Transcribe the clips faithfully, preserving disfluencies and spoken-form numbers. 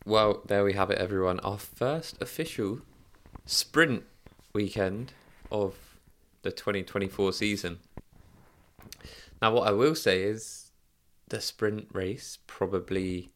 Well, there we have it, everyone. Our first official sprint weekend of the twenty twenty-four season. Now, what I will say is the sprint race probably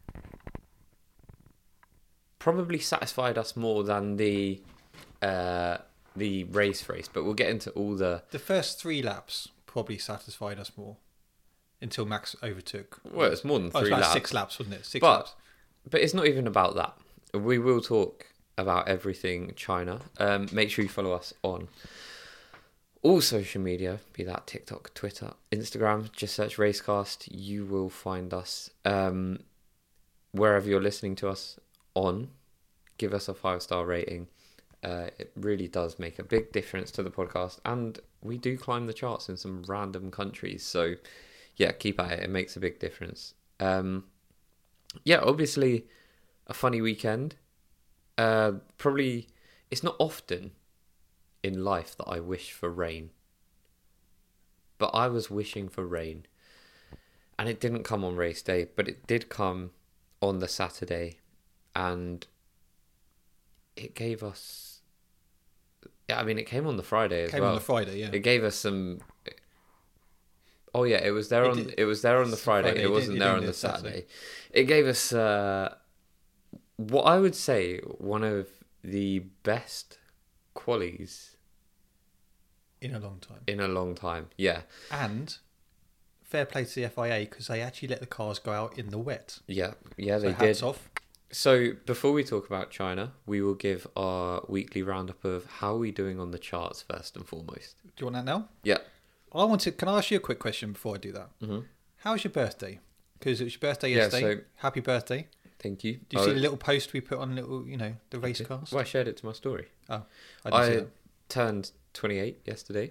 probably satisfied us more than the uh, the race race, but we'll get into all the... The first three laps probably satisfied us more until Max overtook. Well, it's more than Oh, three it's like laps. six laps, wasn't it? Six But- laps. But it's not even about that. We will talk about everything China. Um, make sure you follow us on all social media, be that TikTok, Twitter, Instagram. Just search Racecast. You will find us. Um, wherever you're listening to us on, give us a five-star rating. Uh, it really does make a big difference to the podcast. And we do climb the charts in some random countries. So, yeah, keep at it. It makes a big difference. Um, yeah, obviously a funny weekend. Uh, probably, it's not often in life that I wish for rain. But I was wishing for rain. And it didn't come on race day, but it did come on the Saturday. And it gave us... Yeah, I mean, it came on the Friday as Came well. on the Friday, yeah. It gave us some... Oh yeah, it was there It on did- it was there on the it's Friday. Friday, It it wasn't did- it there didn't on do the it Saturday. Saturday. It gave us uh, what I would say one of the best qualies In a long time. in a long time. Yeah, And fair play to the F I A because they actually let the cars go out in the wet. yeah, yeah. So They hats did. off. So before we talk about China, we will give our weekly roundup of how are we doing on the charts first and foremost. Do you want that now? Yeah. I want to. Can I ask you a quick question before I do that? Mm-hmm. How was your birthday? Because it was your birthday Yeah, yesterday. so- Happy birthday! Thank you. Did you I- see the little post we put on little, you know, the race Okay. cast? Well, I shared it to my story. I didn't see I that. turned twenty-eight yesterday.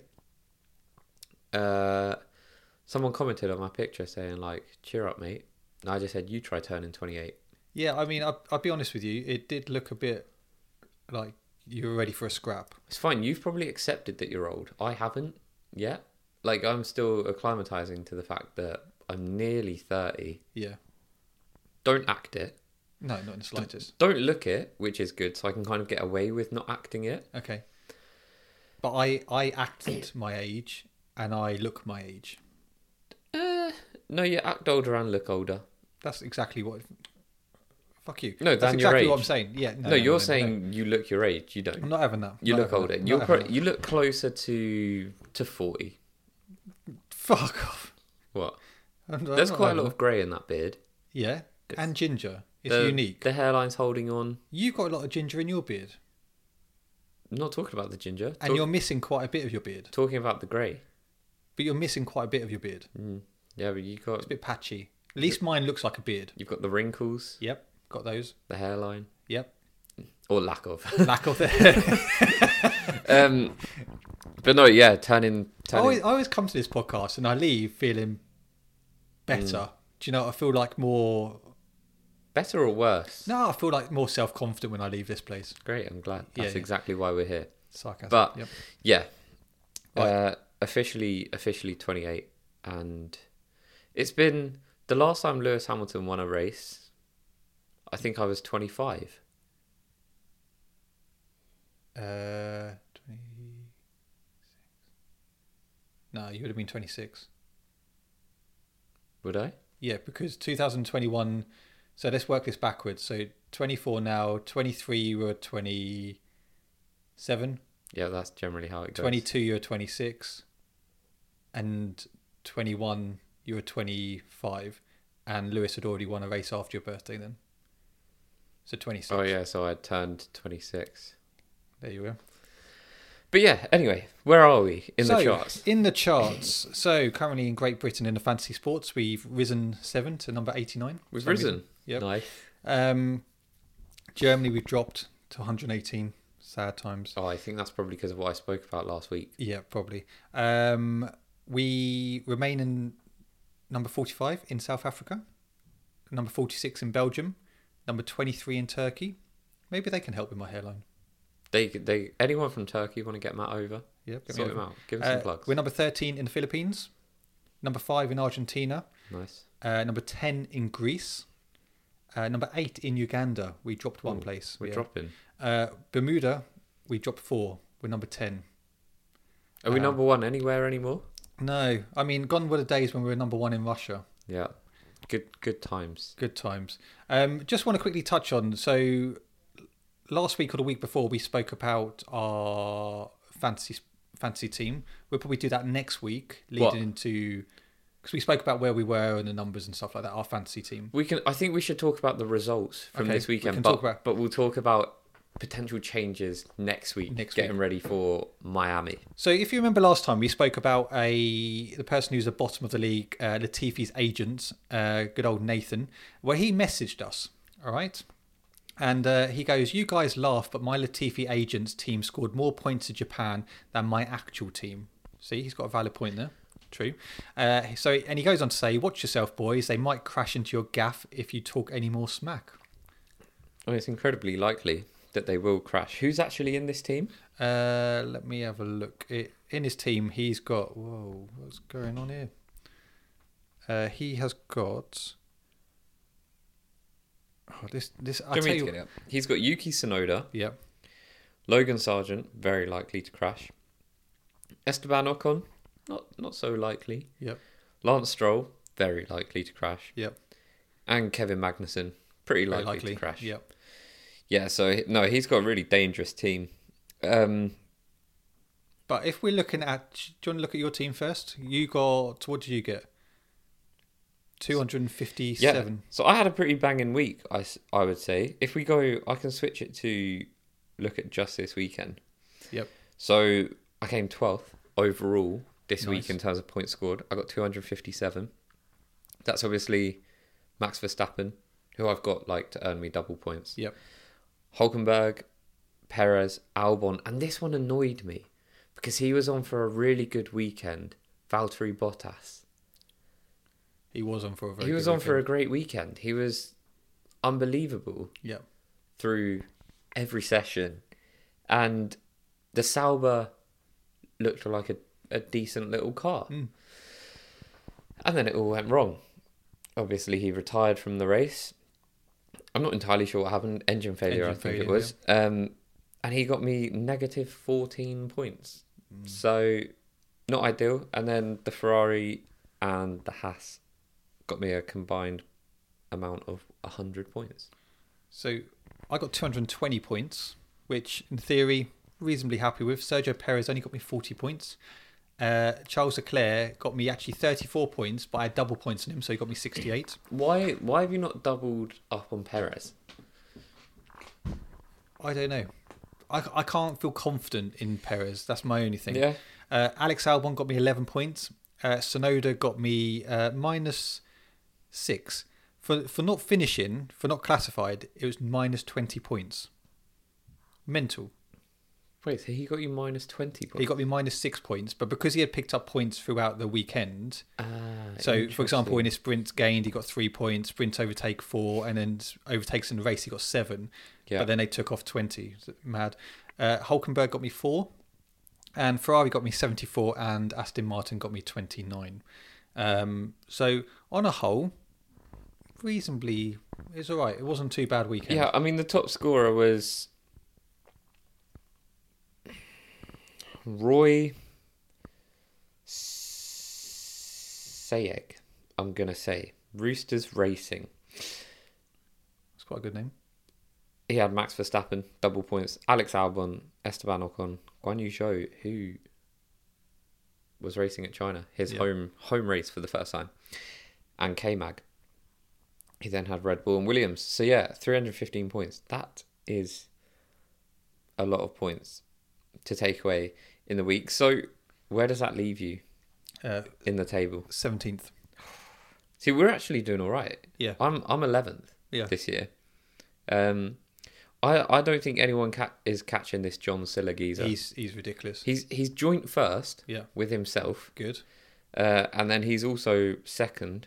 Uh, someone commented on my picture saying like, "Cheer up, mate." And I just said, "You try turning twenty-eight." Yeah, I mean, I'll, I'll be honest with you. It did look a bit like you were ready for a scrap. It's fine. You've probably accepted that you're old. I haven't yet. Like, I'm still acclimatizing to the fact that I'm nearly thirty. Yeah. Don't act it. No, not in the slightest. Don't look it, which is good. So I can kind of get away with not acting it. Okay. But I, I acted my age and I look my age. Uh, no, you act older and look older. That's exactly what. Fuck you. No, That's than your exactly what age. I'm saying. Yeah. No, No, no, you're no, saying no. you look your age. You don't. I'm not having that. You Not look having older. that. You're Not pro- having you look closer to to forty. that. Fuck off. What? I'm- I'm There's not quite a having lot of grey in that beard. that. Yeah. And ginger. It's the, unique. The hairline's holding on. You've got a lot of ginger in your beard. I'm not talking about the ginger. And Talk- you're missing quite a bit of your beard. talking about the grey. But you're missing quite a bit of your beard. Mm. Yeah, but you got It's a bit patchy. At least mine looks like a beard. you've got the wrinkles, Yep. Got those. the hairline, Yep. or lack of. Lack of the. um, but no, yeah, turning I turning. always, I always come to this podcast and I leave feeling better. Mm. Do you know? I feel like more. Better or worse? No, I feel like more self confident when I leave this place. Great, I'm glad. Yeah, That's yeah. exactly why we're here. Sarcasm. But- yep. Yeah. Right. Uh, officially, officially twenty-eight, and it's been the last time Lewis Hamilton won a race. I think I was twenty-five. Uh, twenty. No, you would have been twenty-six. Would I? Yeah, because two thousand twenty-one. So let's work this backwards. So twenty-four now, twenty-three you were twenty-seven, Yeah, that's generally how it goes. twenty-two you were twenty-six, and twenty-one you were twenty-five, and Lewis had already won a race after your birthday then. So twenty-six. Oh yeah, so I turned twenty-six. There you go. But yeah, anyway, where are we in so, the charts? In the charts. So currently in Great Britain in the fantasy sports, we've risen seven to number eighty-nine. We've for some risen. reason. Yep. Nice. Um, Germany, we've dropped to one hundred eighteen. Sad times. Oh, I think that's probably because of what I spoke about last week. Yeah, probably. Um, we remain in number forty-five in South Africa, number forty-six in Belgium, number twenty-three in Turkey. Maybe they can help with my hairline. They, they, anyone from Turkey want to get Matt over? Yep. Sort him out. Give him some Uh, plugs. we're number thirteen in the Philippines, number five in Argentina, Nice. uh, number ten in Greece, Uh, number eight in Uganda, we dropped one Ooh, place. We're yeah. dropping. Uh, Bermuda, we dropped four. We're number ten. Are we Um, number one anywhere anymore? No, I mean, gone were the days when we were number one in Russia. Yeah. Good good times. Good times. Um, just want to quickly touch on, so last week or the week before, we spoke about our fantasy fantasy team. We'll probably do that next week, leading What? into, because we spoke about where we were and the numbers and stuff like that, our fantasy team. We can. I think we should talk about the results from Okay, this we weekend, can but talk about- but we'll talk about potential changes next week. Next getting week. ready for Miami. So if you remember last time, we spoke about a the person who's at the bottom of the league, uh, Latifi's agent, uh, good old Nathan, where he messaged us, all right? And uh, he goes, you guys laugh, but my Latifi agent's team scored more points to Japan than my actual team. See, he's got a valid point there. True. Uh, so, and he goes on to say, watch yourself, boys. They might crash into your gaff if you talk any more smack. Well, it's incredibly likely that they will crash. Who's actually in this team? Uh, let me have a look. It, in his team, he's got... Whoa, what's going on here? Uh, he has got... Oh, this, this. I'll Do you tell want me you. to get it up? He's got Yuki Tsunoda, Yep. Logan Sargent, very likely to crash. Esteban Ocon, not not so likely. Yep. Lance Stroll, very likely to crash. Yep. And Kevin Magnussen, pretty Very likely, to crash. Yep. Yeah, so no, he's got a really dangerous team. Um, But if we're looking at, do you want to look at your team first? You got, what did you get? two hundred fifty-seven. yeah, so I had a pretty banging week, I, s- I would say. If we go, I can switch it to look at just this weekend. Yep. So I came twelfth overall this Nice. week in terms of points scored. I got two hundred fifty-seven. That's obviously Max Verstappen, who I've got like to earn me double points. Yep. Hulkenberg, Perez, Albon, and this one annoyed me because he was on for a really good weekend. Valtteri Bottas. He was on for a very He was good on for a weekend. great weekend. He was unbelievable Yep. through every session, and the Sauber looked like a, a decent little car. Mm. And then it all went wrong. Obviously, he retired from the race. I'm not entirely sure what happened. Engine failure, Engine I think it failure, was. Um, and he got me negative fourteen points. So, not ideal. And then the Ferrari and the Haas got me a combined amount of one hundred points. So I got two hundred twenty points, which in theory, reasonably happy with. Sergio Perez only got me forty points. Uh, Charles Leclerc got me actually thirty-four points, but I had double points on him, so he got me sixty-eight. Why Why have you not doubled up on Perez? I don't know. I, I can't feel confident in Perez. That's my only thing. Yeah. Uh, Alex Albon got me eleven points. Uh, Sonoda got me uh, minus six. For for not finishing, for not classified, it was minus twenty points. Mental. Wait, so he got you minus twenty points? He got me minus six points, but because he had picked up points throughout the weekend, Ah, so for example, in interesting. his sprint gained, he got three points, sprint overtake four, and then overtakes in the race, he got seven. Yeah. But then they took off twenty. Mad. Uh, Hulkenberg got me four, and Ferrari got me seventy-four, and Aston Martin got me twenty-nine. Um, so on a whole, reasonably, it's all right. It wasn't too bad weekend. Yeah, I mean, the top scorer was Roy Sayeg, I'm going to say. Roosters Racing. It's quite a good name. He had Max Verstappen, double points. Alex Albon, Esteban Ocon, Guan Yu Zhou, who was racing at China. His Yeah. home home race for the first time. And K-Mag. He then had Red Bull and Williams. So yeah, three hundred fifteen points. That is a lot of points to take away in the week. So where does that leave you Uh, in the table? seventeenth. See, we're actually doing all right. Yeah. I'm I'm eleventh Yeah. this year. Um, I I don't think anyone ca- is catching this John Silla geezer. He's he's ridiculous. He's he's joint first Yeah. with himself, Good. uh, and then he's also second.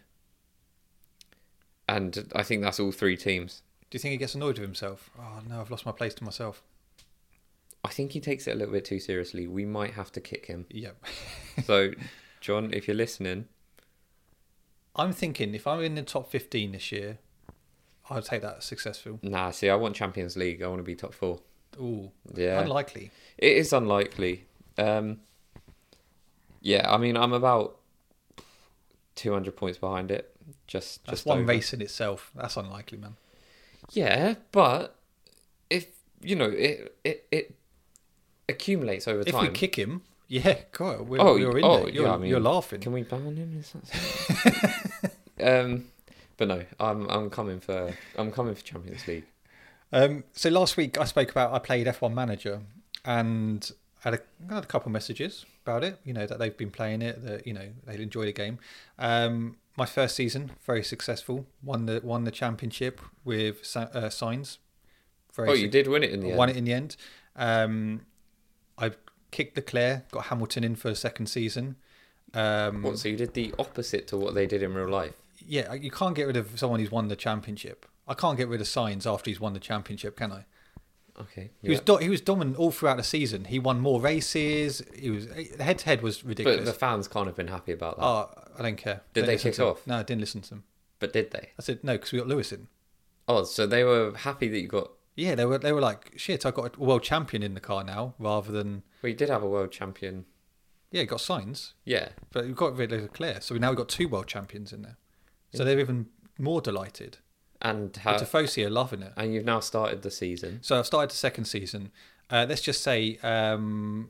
And I think that's all three teams. Do you think he gets annoyed with himself? Oh no, I've lost my place to myself. I think he takes it a little bit too seriously. We might have to kick him. Yep. So, John, if you're listening, I'm thinking if I'm in the top fifteen this year, I'll take that as successful. Nah, see, I want Champions League. I want to be top four. Ooh, Yeah, unlikely. it is unlikely. Um, yeah, I mean, I'm about two hundred points behind it. Just, That's just one over. race in itself. That's unlikely, man. Yeah, but if you know, it it, it accumulates over If time. we kick him, yeah, God, we're, Oh, we're in oh, there. You're, yeah, I mean, you're laughing. Can we ban him? Is that um, but no, I'm I'm coming for I'm coming for Champions League. Um, so last week I spoke about I played F one Manager and had a, I had a couple messages about it. You know that they've been playing it, that you know they enjoy the game. Um, my first season very successful. Won the won the championship with uh, Signs. Very Oh, you did win it in the won end. it in the end. Um, I kicked Leclerc, got Hamilton in for the second season. Um, What? So you did the opposite to what they did in real life. yeah, you can't get rid of someone who's won the championship. I can't get rid of Signs after he's won the championship, can I? Okay. He was yeah. do- he was dominant all throughout the season. He won more races. He was head to head was ridiculous. But the fans can't have been happy about that. Oh, I don't care. Did Don't they listen kick to them. off? No, I didn't listen to them. But did they? I said no because we got Lewis in. Oh, so they were happy that you got. Yeah, they were they were like shit. I got a world champion in the car now rather than Well, you did have a world champion. yeah, got Signs, Yeah. but we've got rid of Leclerc, so we now we've got two world champions in there. So they're even more delighted. And The how? Tifosi are loving it. And you've now started the season. So I've started the second season. Uh, let's just say um,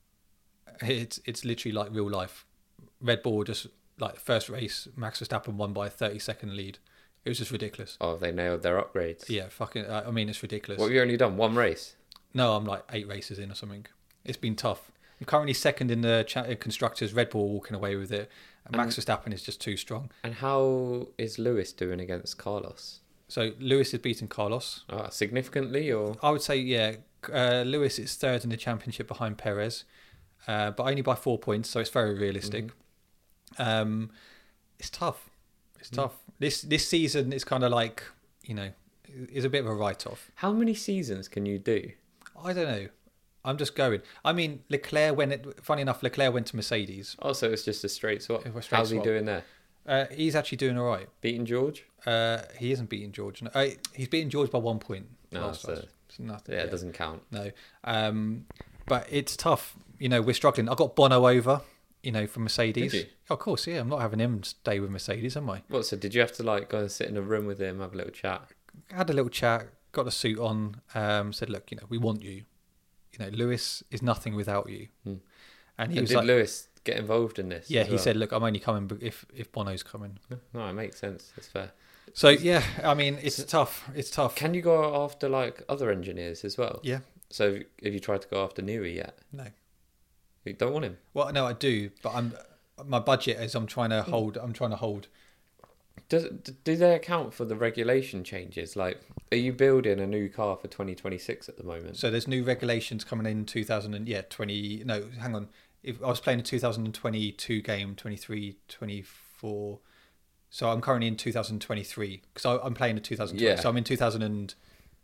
it's it's literally like real life. Red Bull just like first race, Max Verstappen won by a thirty second lead. It was just ridiculous. Oh, they nailed their upgrades. Yeah, fucking. I mean, it's ridiculous. What have you only done? One race. No, I'm like eight races in or something. It's been tough. I'm currently second in the cha- uh, constructors. Red Bull walking away with it. And Max Verstappen is just too strong. And how is Lewis doing against Carlos? So Lewis has beaten Carlos. Uh, significantly, or I would say, yeah, uh, Lewis is third in the championship behind Perez, uh, but only by four points, so it's very realistic. Mm-hmm. Um, it's tough. It's Mm. tough. This this season is kind of like, you know, is a bit of a write-off. how many seasons can you do? I don't know. I'm just going. I mean, Leclerc, when it, funny enough, Leclerc went to Mercedes. Oh, so it's just a straight swap. It was straight How's swap. he doing there? Uh, he's actually doing all right. Beating George? Uh, he isn't beating George. No, uh, he's beating George by one point. No, last so- race. It's nothing. Yeah, it doesn't count. No. Um, but it's tough. You know, we're struggling. I got Bono over, you know, from Mercedes. Did you? Of course, yeah. I'm not having him stay with Mercedes, am I? What? So did you have to like go and sit in a room with him, have a little chat? Had a little chat, got the suit on, um, said, look, you know, we want you. You know, Lewis is nothing without you. Hmm. And he And was did like, Lewis get involved in this? yeah, as he well? said, look, I'm only coming if, if Bono's coming. No, it makes sense. It's fair. So, yeah, I mean, it's tough. It's tough. Can you go after like other engineers as well? Yeah, So have you tried to go after Newey yet? no. You don't want him. Well, no, I do, but I'm my budget is I'm trying to hold. I'm trying to hold. Does do they account for the regulation changes? Like, are you building a new car for twenty twenty-six at the moment? So there's new regulations coming in two thousand and yeah twenty. No, hang on. If I was playing a two thousand twenty-two game, twenty-three, twenty-four. So I'm currently in two thousand twenty-three because I'm playing a two thousand twenty. Yeah. So I'm in two thousand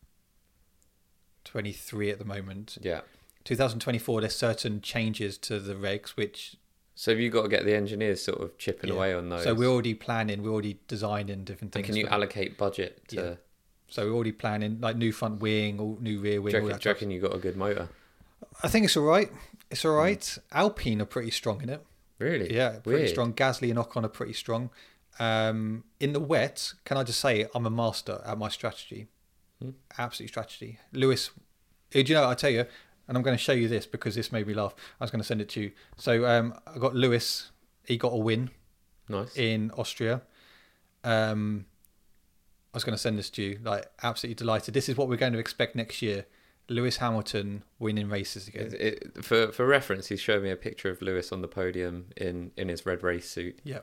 twenty-three at the moment. Yeah. two thousand twenty-four. There's certain changes to the regs which. So have you got to get the engineers sort of chipping Yeah. away on those? So we're already planning. We're already designing different And things. can you for- allocate budget to? Yeah. So we're already planning like new front wing, or new rear wing. Do you all reckon, that do you stuff. reckon you got a good motor? I think it's all right. It's all right. Mm. Alpine are pretty strong in it. Really? Yeah, pretty Weird. strong. Gasly and Ocon are pretty strong. Um, in the wet, can I just say I'm a master at my strategy. Hmm. Absolute strategy. Lewis, eh, do you know, I tell you, and I'm going to show you this because this made me laugh. I was going to send it to you. So um, I got Lewis. He got a win Nice. in Austria. Um, I was going to send this to you. Like, absolutely delighted. This is what we're going to expect next year. Lewis Hamilton winning races again. It, it, for for reference, he showed me a picture of Lewis on the podium in, in his red race suit. Yeah.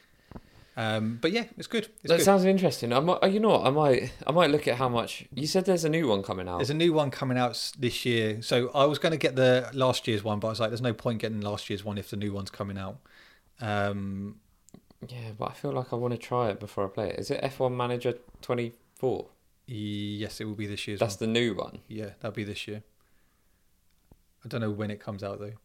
Um, but yeah, it's good. It's That good. sounds interesting. I might, oh, you know what? I might I might look at how much. You said there's a new one coming out. There's a new one coming out s- this year. So I was going to get the last year's one, but I was like, there's no point getting last year's one if the new one's coming out. Um, Yeah, but I feel like I want to try it before I play it. Is it F one Manager twenty-four? yes, it will be this year's That's one. the new one. Yeah, that'll be this year. I don't know when it comes out though.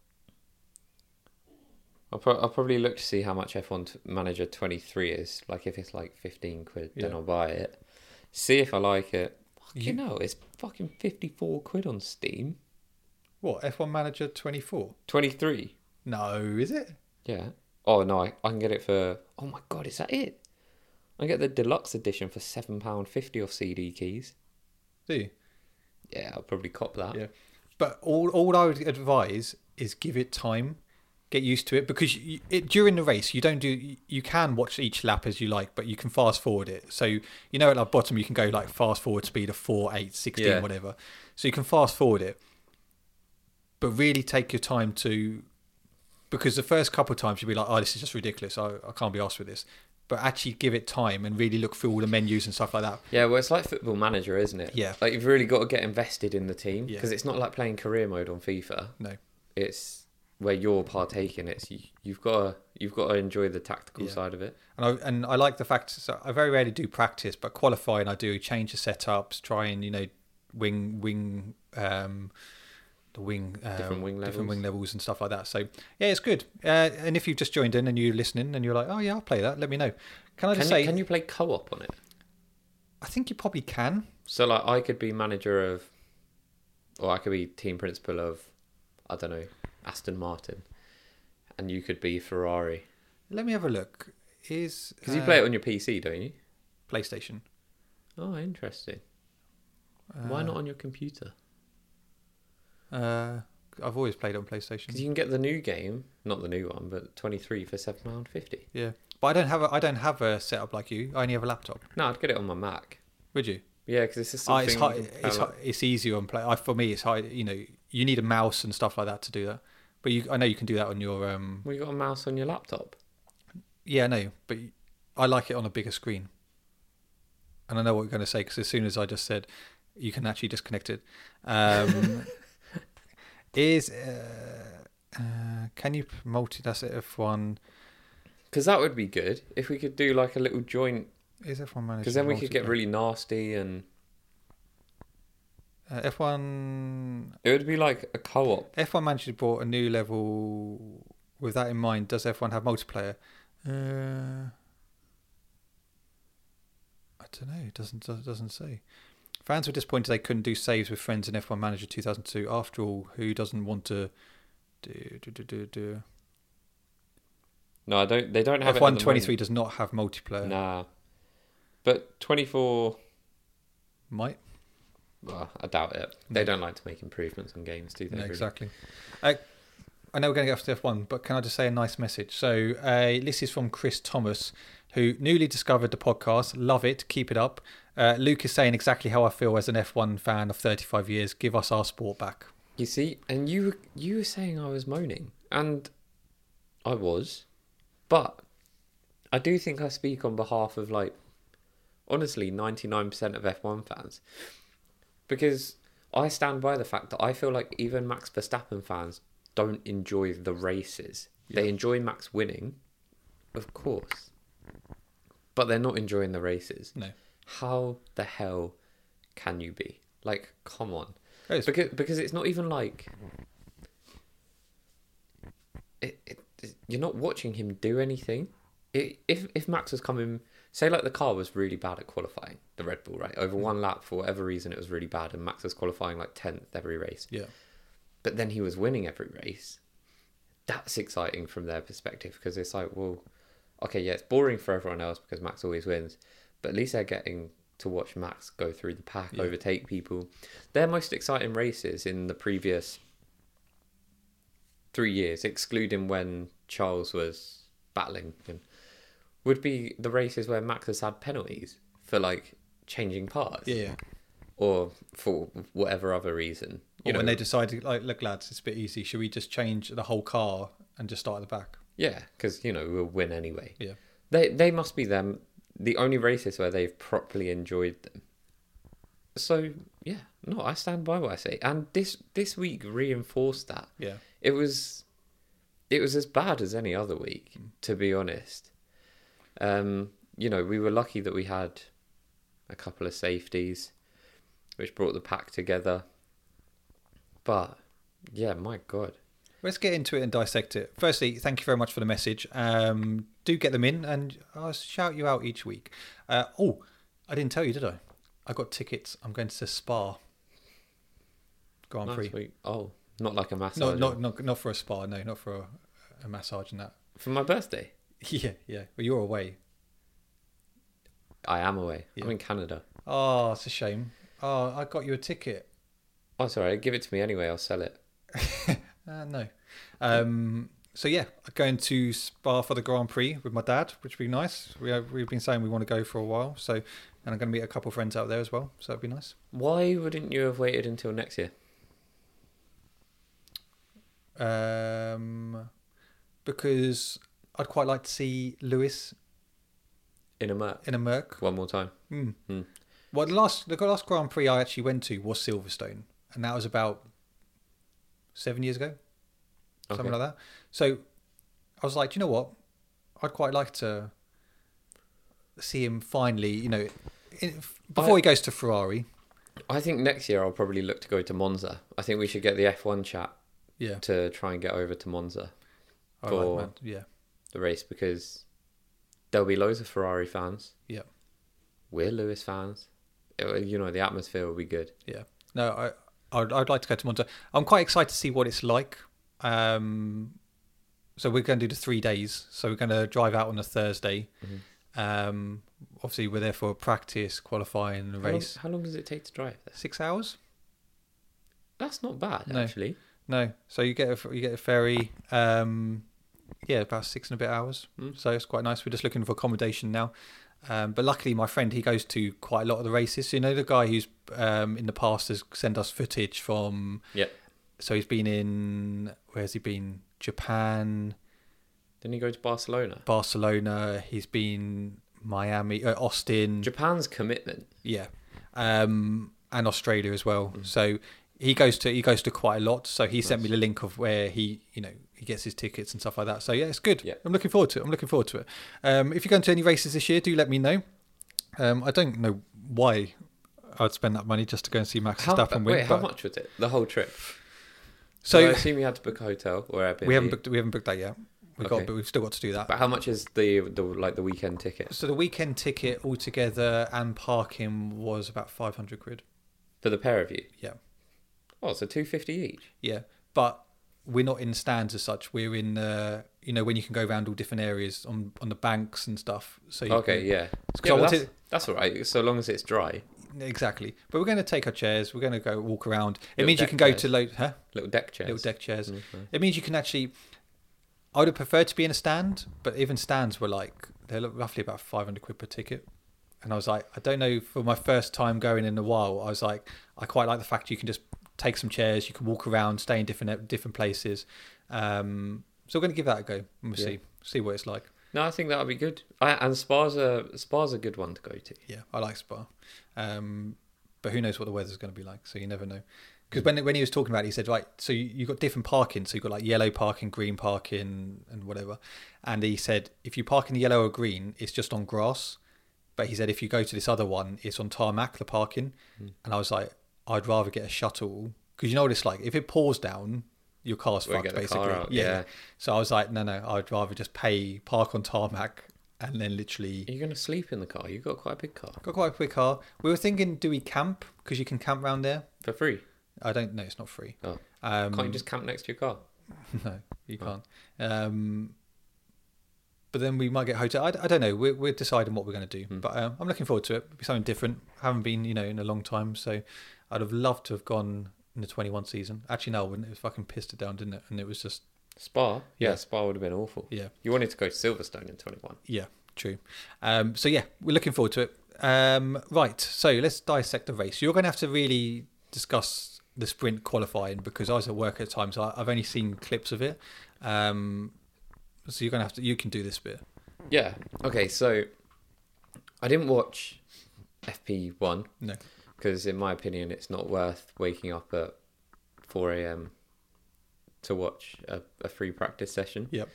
I'll, pro- I'll probably look to see how much F one t- Manager twenty-three is. Like if it's like fifteen quid, then Yeah. I'll buy it. see if I like it. You- You know, it's fucking fifty-four quid on Steam. What, F one Manager twenty-four? twenty-three. No, is it? Yeah. Oh no, I, I can get it for. Oh my god, is that it? I get the deluxe edition for seven pound fifty off C D keys. Do you? Yeah, I'll probably cop that. Yeah. But all all I would advise is give it time, get used to it, because you, it during the race you don't do you can watch each lap as you like, but you can fast forward it. So you know at the bottom you can go like fast forward speed of four, eight, sixteen, Yeah. whatever. So you can fast forward it, but really take your time to, because the first couple of times you'll be like, oh, this is just ridiculous. I, I can't be asked with this. But actually give it time and really look through all the menus and stuff like that. Yeah, well, it's like Football Manager, isn't it? Yeah. Like, you've really got to get invested in the team. Yeah. Because it's not like playing career mode on FIFA. No. It's where you're partaking. It's you, you've got to you've got to enjoy the tactical Yeah. side of it. And I and I like the fact, so I very rarely do practice, but qualifying I do change the setups, try and you know wing wing um, the wing uh, Different wing different levels. wing levels and stuff like that. So yeah, it's good. Uh, and if you've just joined in and you're listening and you're like, oh yeah, I'll play that. Let me know. Can I Can just you, say? can you play co-op on it? I think you probably can. So like I could be manager of, or I could be team principal of, I don't know, Aston Martin, and you could be Ferrari. Let me have a look. Is Because you uh, play it on your P C, don't you? PlayStation? Oh, interesting. Uh, Why not on your computer? Uh, I've always played on PlayStation. Because you can get the new game, not the new one, but twenty-three for seven pound fifty. Yeah, but I don't have a I don't have a setup like you. I only have a laptop. No, I'd get it on my Mac. Would you? Yeah, because it's just Oh, something. it's hard, kinda it's like- hard, it's easier on play. I, for me, it's hard. You know, you need a mouse and stuff like that to do that. But you, I know you can do that on your. Um, Well, you got a mouse on your laptop. yeah, I know, but I like it on a bigger screen. And I know what you're going to say because as soon as I just said, you can actually disconnect it. Um, is uh, uh, can you multitask it F one? Because that would be good if we could do like a little joint. Is F one managed? Because then we could get really nasty and uh, F one. it would be like a co-op. F one Manager brought a new level. With that in mind, does F one have multiplayer? Uh, I don't know. It doesn't it doesn't say. Fans were disappointed they couldn't do saves with friends in F one Manager two thousand two. After all, who doesn't want to do do do do? do? No, I don't. They don't have F one twenty-three does not have multiplayer. Nah, but twenty-four. Might. Well, I doubt it. They No. don't like to make improvements on games, do they? No, really? exactly. Uh, I know we're going to get off to F one, but can I just say a nice message? So uh, this is from Chris Thomas, who newly discovered the podcast. Love it. Keep it up. Uh, Luke is saying exactly how I feel as an F one fan of thirty-five years. Give us our sport back. You see, and you were- you were saying I was moaning, and I was, but I do think I speak on behalf of like, honestly, ninety-nine percent of F one fans, because I stand by the fact that I feel like even Max Verstappen fans don't enjoy the races. Yeah. They enjoy Max winning, of course, but they're not enjoying the races. No. How the hell can you be? Like, come on. It's- Because because it's not even like it, it, it- you're not watching him do anything. It, if if Max was coming, say like the car was really bad at qualifying, the Red Bull, right? Over one lap for whatever reason it was really bad, and Max was qualifying like tenth every race. Yeah. But then he was winning every race. That's exciting from their perspective because it's like, well, okay, yeah, it's boring for everyone else because Max always wins, but at least they're getting to watch Max go through the pack, Yeah. overtake people. Their most exciting races in the previous three years, excluding when Charles was battling him, would be the races where Max has had penalties for like changing parts Yeah. yeah. or for whatever other reason. You Or know, when they decided, like, look, lads, it's a bit easy. Should we just change the whole car and just start at the back? yeah, because you know we'll win anyway. Yeah. They they must be them the only races where they've properly enjoyed them. So yeah, no, I stand by what I say, and this this week reinforced that. Yeah. It was it was as bad as any other week, to be honest. Um, you know, we were lucky that we had a couple of safeties, which brought the pack together. But yeah, my God. Let's get into it and dissect it. Firstly, thank you very much for the message. Um, do get them in, and I'll shout you out each week. Uh, oh, I didn't tell you, did I? I got tickets. I'm going to Spa Grand Nice Prix. week. Oh, not like a massage. No, not not not for a spa. No, not for a, a massage and that. For my birthday. Yeah, yeah. Well, you're away. I am away. Yeah. I'm in Canada. Oh, it's a shame. Oh, I got you a ticket. Oh, sorry. Give it to me anyway. I'll sell it. Uh, no. Um, so yeah, going to Spa for the Grand Prix with my dad, which would be nice. We have, we've been saying we want to go for a while, so and I'm going to meet a couple of friends out there as well, so that'd be nice. Why wouldn't you have waited until next year? Um, because I'd quite like to see Lewis In a Merc. in a Merc. One more time. Mm. Mm. Well, the last the last Grand Prix I actually went to was Silverstone, and that was about seven years ago, something Okay. like that. So I was like, do you know what? I'd quite like to see him finally, you know, in, before I- he goes to Ferrari. I think next year I'll probably look to go to Monza. I think we should get the F one chat Yeah, to try and get over to Monza, I for- like, man. Yeah, the race, because there'll be loads of Ferrari fans. yeah, We're Lewis fans. It- you know, the atmosphere will be good. yeah. No, I I'd, I'd like to go to Monza. I'm quite excited to see what it's like. Um, so we're going to do the three days. So we're going to drive out on a Thursday. Mhm. Um, obviously we're there for practice, qualifying, the How long, race. how long does it take to drive there? Six hours? That's not bad, No. actually. No. So you get a you get a ferry. Um, yeah, about six and a bit hours. Mm. So it's quite nice. We're just looking for accommodation now. Um, but luckily, my friend, he goes to quite a lot of the races. So, you know, the guy who's um, in the past has sent us footage from. Yeah. So he's been in. Where's he been? Japan, Didn't he go to Barcelona? Barcelona. He's been Miami, uh, Austin. Japan's commitment. Yeah, um, and Australia as well. Mm. So he goes to he goes to quite a lot. So he sent me Nice. the link of where he you know he gets his tickets and stuff like that. So yeah, it's good. Yeah. I'm looking forward to it. I'm looking forward to it. Um, if you're going to any races this year, do let me know. Um, I don't know why I'd spend that money just to go and see Max How, Verstappen win. wait, how but- much was it? The whole trip? So So I assume you had to book a hotel or Airbnb. we haven't booked we haven't booked that yet. We've Okay. got but we've still got to do that. But how much is the, the like the weekend ticket So the weekend ticket altogether and parking was about five hundred quid. for the pair of you? Yeah. Oh, so two fifty each. Yeah, but we're not in stands as such. We're in, uh, you know, when you can go around all different areas on on the banks and stuff. So you Okay, can, yeah. 'cause Yeah, I well, wanted- that's, that's all right. So long as it's dry. exactly. But we're going to take our chairs. We're going to go walk around. It Little means you deck can go chairs. to lo- huh? Little deck chairs. little deck chairs. Mhm. It means you can actually. I would have preferred to be in a stand, but even stands were like they're roughly about five hundred quid per ticket. And I was like, I don't know. For my first time going in a while, I was like, I quite like the fact you can just take some chairs, you can walk around, stay in different different places. Um, so we're going to give that a go, and we'll Yeah. see see what it's like. No, I think that would be good. I, and Spa's a Spa's a good one to go to. Yeah, I like Spa, um, but who knows what the weather's going to be like? So you never know. Because when when he was talking about it, he said, right, so you you got different parking. So you've got like yellow parking, green parking, and whatever. And he said, if you park in the yellow or green, it's just on grass. But he said, if you go to this other one, it's on tarmac, the parking. Mm. And I was like, I'd rather get a shuttle. Because you know what it's like? If it pours down, your car's We'll fucked, get the basically. car out, yeah. So I was like, no, no, I'd rather just pay, park on tarmac, and then literally... Are you going to sleep in the car? You've got quite a big car. Got quite a quick car. We were thinking, do we camp? Because you can camp round there. For free. I don't know. It's not free. Oh. Um, Can't you just camp next to your car? No, you Oh. can't. Um, but then we might get hotel. I, I don't know. We're, we're deciding what we're going to do. Hmm. But um, I'm looking forward to it. It'll be something different. Haven't been, you know, in a long time. So I'd have loved to have gone in the twenty-one season. Actually, no, I wouldn't. It was fucking pissed it down, didn't it? And it was just, Spa? Yeah, Yeah. Spa would have been awful. yeah, You wanted to go to Silverstone in twenty-one. yeah, true. Um, so yeah, we're looking forward to it. Um, right. So let's dissect the race. You're going to have to really discuss the sprint qualifying because I was at work at the time, so I- I've only seen clips of it. Um, so you're going to have to, you can do this bit. Yeah. Okay, so I didn't watch F P one No. because, in my opinion, it's not worth waking up at four a.m. to watch a, a free practice session. Yep.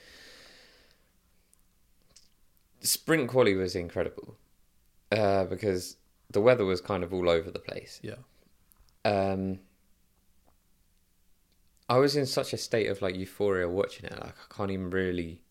Sprint quali was incredible uh, because the weather was kind of all over the place. Yeah. Um, I was in such a state of like euphoria watching it. Like I can't even really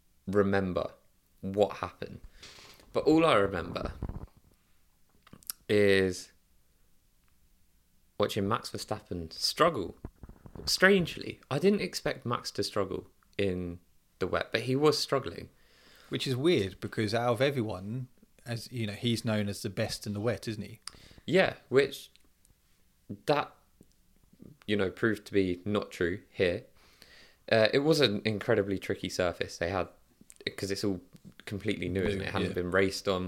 remember what happened. But all I remember is watching Max Verstappen struggle. Strangely, I didn't expect Max to struggle in the wet, but he was struggling. Which is weird because out of everyone, as you know, he's known as the best in the wet, isn't he? Yeah, which that, you know, proved to be not true here. Uh, it was an incredibly tricky surface they had because it's all completely new, isn't it? It hadn't yeah. been raced on.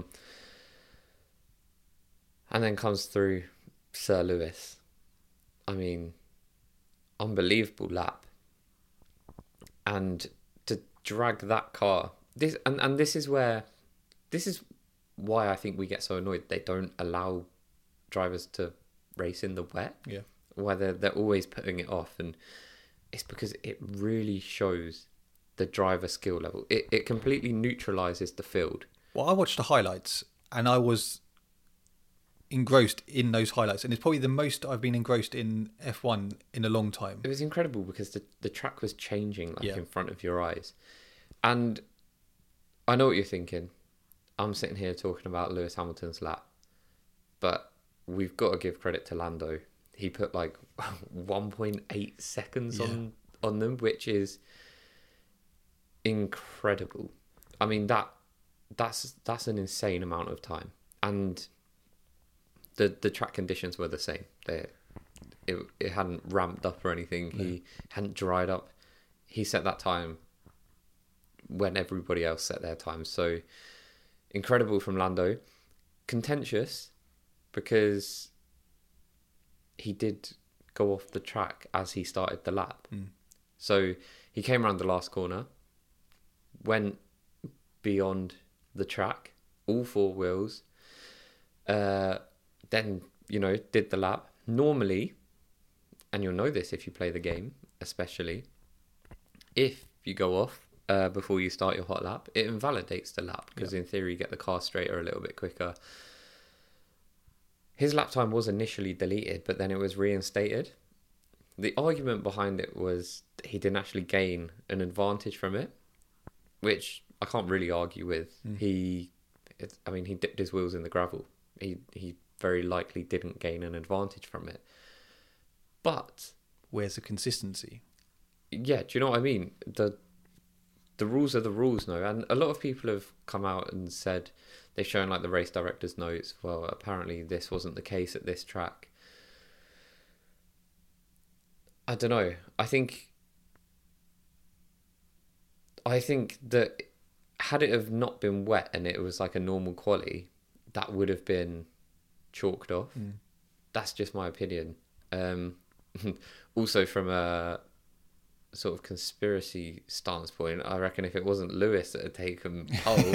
And then comes through Sir Lewis. I mean, unbelievable lap. And to drag that car, this and, and this is where, this is why I think we get so annoyed. They don't allow drivers to race in the wet. Yeah. Whether they're always putting it off, and it's because it really shows the driver skill level. It it completely neutralizes the field. Well, I watched the highlights and I was engrossed in those highlights, and it's probably the most I've been engrossed in F one in a long time. It was incredible because the, the track was changing like Yeah. in front of your eyes. And I know what you're thinking. I'm sitting here talking about Lewis Hamilton's lap, but we've got to give credit to Lando. He put like one point eight seconds Yeah. on on them, which is incredible. I mean that that's that's an insane amount of time, and the the track conditions were the same. They it it hadn't ramped up or anything. No. He hadn't dried up. He set that time when everybody else set their time. So incredible from Lando. Contentious because he did go off the track as he started the lap. Mm. So he came around the last corner, went beyond the track, all four wheels, uh, then, you know, did the lap. Normally, and you'll know this if you play the game, especially, if you go off uh, before you start your hot lap, it invalidates the lap because Yeah. in theory you get the car straighter a little bit quicker. His lap time was initially deleted, but then it was reinstated. The argument behind it was he didn't actually gain an advantage from it, which I can't really argue with. Mm. He, it's, I mean, he dipped his wheels in the gravel. He he very likely didn't gain an advantage from it. But Where's the consistency? yeah, do you know what I mean? The the rules are the rules now, and a lot of people have come out and said they've shown like the race director's notes. Well, apparently this wasn't the case at this track. I don't know. I think I think that had it have not been wet and it was like a normal quali, that would have been chalked off. Mm. That's just my opinion. Um, also, from a sort of conspiracy stance point, I reckon if it wasn't Lewis that had taken pole,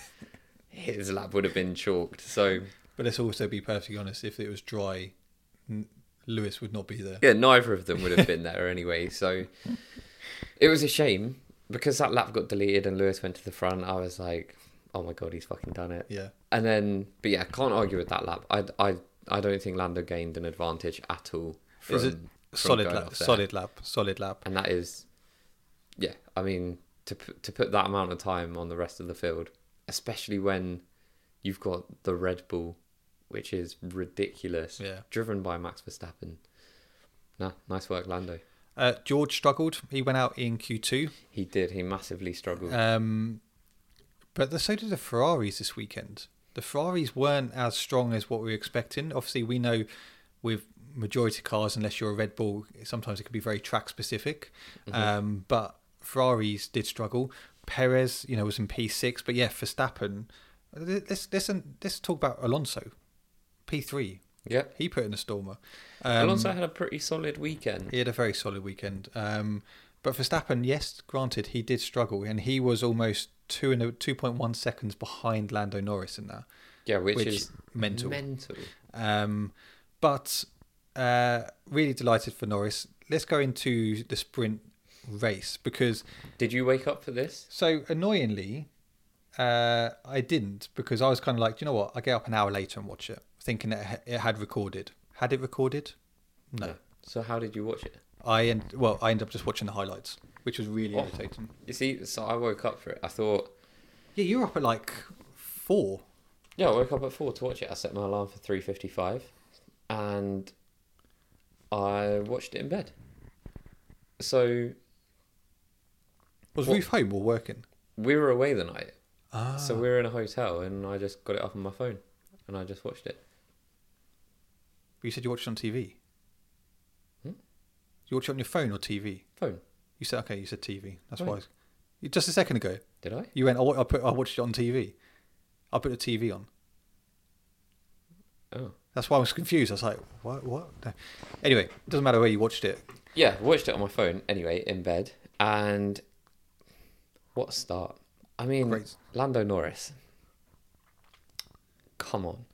his lap would have been chalked. So, But let's also be perfectly honest, if it was dry, n- Lewis would not be there. yeah, neither of them would have been there anyway. So, it was a shame because that lap got deleted and Lewis went to the front. I was like, oh my God, he's fucking done it. Yeah. And then, but yeah, can't argue with that lap. I, I, I don't think Lando gained an advantage at all. From, Is it from solid going lap, off there. solid lap, solid lap. And that is, yeah, I mean, to p- to put that amount of time on the rest of the field, especially when you've got the Red Bull, which is ridiculous, Yeah. driven by Max Verstappen. Nah, nice work, Lando. Uh, George struggled. He went out in Q two. He did. He massively struggled. Um, but the, so did the Ferraris this weekend. The Ferraris weren't as strong as what we were expecting. Obviously, we know with majority cars, unless you're a Red Bull, sometimes it can be very track specific. Mhm. Um, but Ferraris did struggle. Perez, you know, was in P six. But yeah, Verstappen. Let's listen. Let's talk about Alonso. P three. Yeah. He put in a stormer. Um, Alonso had a pretty solid weekend. He had a very solid weekend. Um, but Verstappen, yes, granted, he did struggle, and he was almost two and a, two point one seconds behind Lando Norris in that, Yeah, which, which is mental. mental. Um, but uh, really delighted for Norris. Let's go into the sprint race because Did you wake up for this? so annoyingly, uh, I didn't because I was kind of like, do you know what? I get up an hour later and watch it, thinking that it ha- it had recorded. Had it recorded? No. No. So how did you watch it? I end well. I ended up just watching the highlights, which was really Oh. irritating. You see, so I woke up for it. I thought, Yeah, you were up at like four. Yeah, I woke up at four to watch it. I set my alarm for three fifty-five, and I watched it in bed. So Was What- Ruth home or working? we were away the night, Ah. so we were in a hotel, and I just got it up on my phone, and I just watched it. But you said you watched it on T V. Hmm? You watch it on your phone or T V? Phone. You said okay. You said T V. That's Phone. why. I was- you- Just a second ago, Did I? you went. I, wa- I put. I watched it on T V. I put the T V on. Oh. That's why I was confused. I was like, what? What? No. Anyway, it doesn't matter where you watched it. Yeah, watched it on my phone anyway, in bed, and what a start. I mean, Great. Lando Norris. Come on.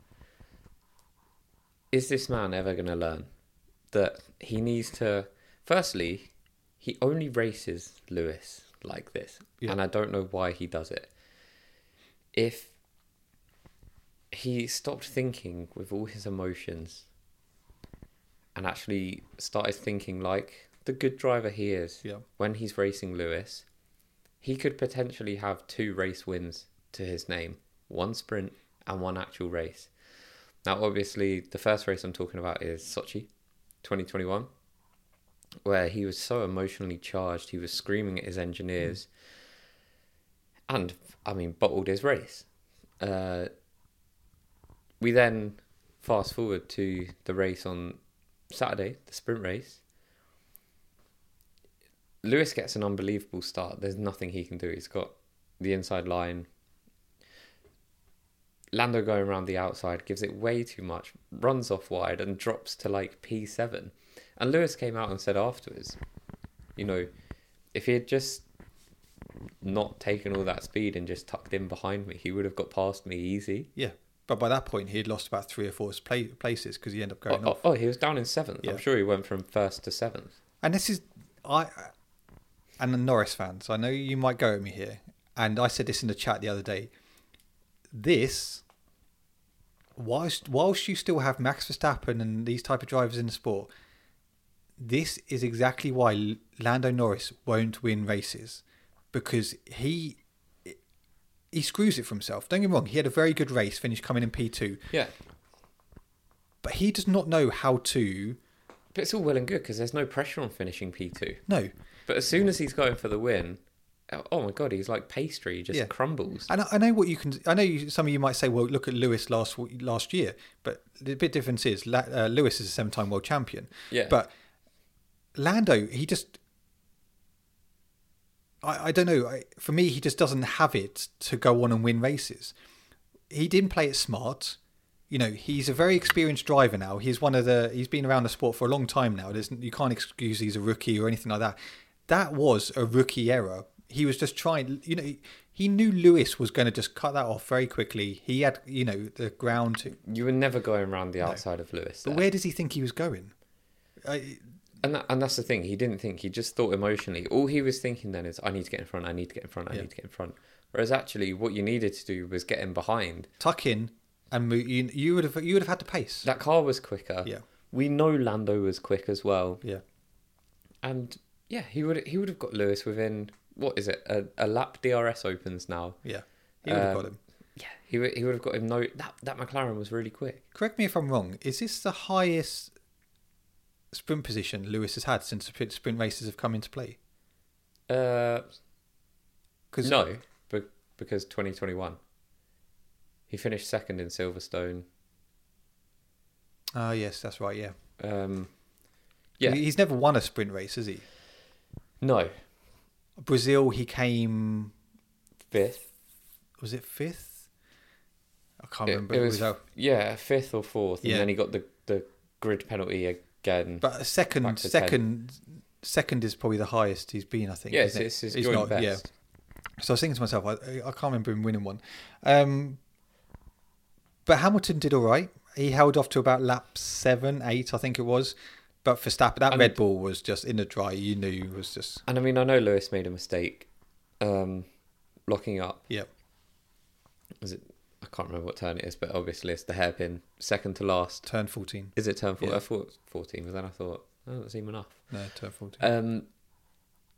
Is this man ever going to learn that he needs to... Firstly, he only races Lewis like this, Yeah. and I don't know why he does it. If he stopped thinking with all his emotions and actually started thinking like the good driver he is, Yeah. when he's racing Lewis, he could potentially have two race wins to his name, one sprint and one actual race. Now, obviously, the first race I'm talking about is Sochi, twenty twenty-one, where he was so emotionally charged, he was screaming at his engineers, mm. and, I mean, bottled his race. Uh, we then fast forward to the race on Saturday, the sprint race. Lewis gets an unbelievable start. There's nothing he can do. He's got the inside line. Lando going around the outside gives it way too much, runs off wide and drops to like P seven. And Lewis came out and said afterwards, you know, if he had just not taken all that speed and just tucked in behind me, he would have got past me easy. Yeah. But by that point, he had lost about three or four play, places because he ended up going oh, off. Oh, he was down in seventh. Yeah. I'm sure he went from first to seventh. And this is, I, and a Norris fan, so I know you might go at me here. And I said this in the chat the other day. This, whilst, whilst you still have Max Verstappen and these type of drivers in the sport, this is exactly why Lando Norris won't win races. Because he he screws it for himself. Don't get me wrong, he had a very good race, finished coming in P two. Yeah. But he does not know how to... But it's all well and good because there's no pressure on finishing P two. No. But as soon as he's going for the win, oh my God, he's like pastry, he just Yeah. crumbles. And I, I know what you can... I know you, some of you might say, well, look at Lewis last last year. But the big difference is La, uh, Lewis is a seven-time world champion. Yeah. But Lando, he just... I, I don't know. I, for me, he just doesn't have it to go on and win races. He didn't play it smart. You know, he's a very experienced driver now. He's one of the... He's been around the sport for a long time now. There's, you can't excuse he's a rookie or anything like that. That was a rookie error. He was just trying... You know, he, he knew Lewis was going to just cut that off very quickly. He had, you know, the ground... To, You were never going around the No. outside of Lewis. but there. where does he think he was going? I, And that, and that's the thing. He didn't think. He just thought emotionally. All he was thinking then is, I need to get in front. I need to get in front. I Yeah. need to get in front. Whereas actually, what you needed to do was get in behind. tuck in and move. You, you would have you would have had the pace. That car was quicker. Yeah. We know Lando was quick as well. Yeah. And yeah, he would he would have got Lewis within, what is it? A, a lap D R S opens now. Yeah. He would have got Um, him. Yeah, he would he would have got him. No, that that McLaren was really quick. Correct me if I'm wrong. Is this the highest sprint position Lewis has had since the sprint races have come into play? Uh, Cause, no, be, because twenty twenty-one. He finished second in Silverstone. Ah, yes, that's right. Yeah. Um, yeah, He- He's never won a sprint race, has he? no, Brazil, he came. fifth. Was it fifth? I can't It, remember. it It was was out. yeah, fifth or fourth, and Yeah. then he got the, the grid penalty again. But a second, Back to second, second is probably the highest he's been. I think. yeah, isn't it? it's, it's his He's joint not- best. yeah. So I was thinking to myself, I, I can't remember him winning one. Um, but Hamilton did all right. He held off to about lap seven, eight, I think it was. But Verstappen, that And- Red Bull was just in the dry. You knew was just And I mean, I know Lewis made a mistake, um, locking up. yeah, Is it? I can't remember what turn it is, but obviously it's the hairpin, second to last. turn fourteen. Is it turn four? Yeah. I thought it was fourteen, but then I thought, oh, that's even enough. No, turn fourteen. Um,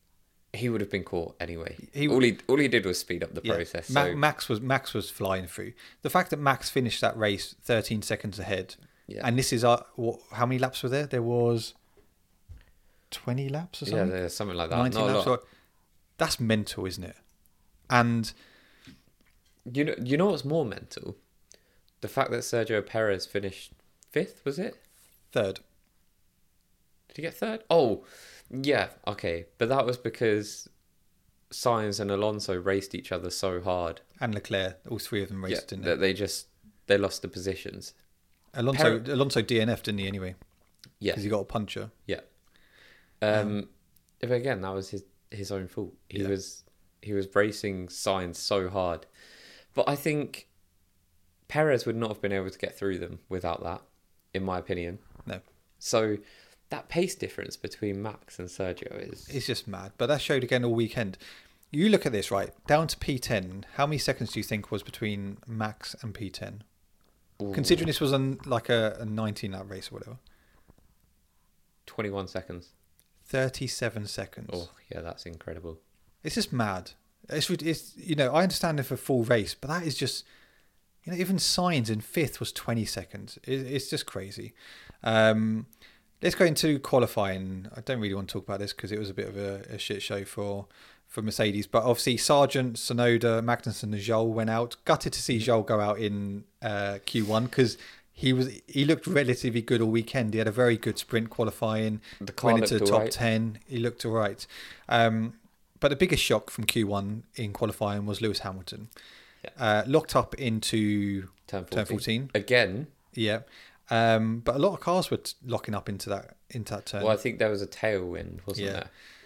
he would have been caught anyway. He- all he all he did was speed up the Yeah. process. Ma- So Max was Max was flying through. The fact that Max finished that race thirteen seconds ahead, yeah, and this is uh, what, how many laps were there? There was twenty laps or yeah, something. there's something like that. nineteen Not a laps. lot. Or, that's mental, isn't it? And You know, you know what's more mental? The fact that Sergio Perez finished fifth. Was it? third. Did he get third? Oh, yeah. Okay, but that was because Sainz and Alonso raced each other so hard. And Leclerc, all three of them raced, Yeah, didn't that they? they just they lost the positions. Alonso Per- Alonso D N F, didn't he, anyway? Yeah, Because he got a puncher. yeah. Um, but again, that was his his own fault. He Yeah. was he was racing Sainz so hard, but I think Perez would not have been able to get through them without that, in my opinion. No. So that pace difference between Max and Sergio is It's just mad. But that showed again all weekend. You look at this, right? Down to P ten. How many seconds do you think was between Max and P ten? Ooh, Considering this was on like a, a nineteen lap race or whatever. twenty-one seconds. thirty-seven seconds. Oh, yeah, that's incredible. It's just mad. It's, it's you know, I understand if a full race, but that is just, you know, even Sainz in fifth was twenty seconds. It, it's just crazy. Um, let's go into qualifying. I don't really want to talk about this because it was a bit of a, a shit show for for Mercedes. But obviously, Sargent, Sonoda, Magnussen, and Zhou went out. Gutted to see Zhou go out in uh, Q one because he was he looked relatively good all weekend. He had a very good sprint qualifying. The car Went into the looked top alright. ten. He looked all right. Um, but the biggest shock from Q one in qualifying was Lewis Hamilton. Yeah. Uh, locked up into Turn fourteen. turn fourteen. Again, Yeah. Um, but a lot of cars were t- locking up into that into that turn. well, I think there was a tailwind, wasn't Yeah. there?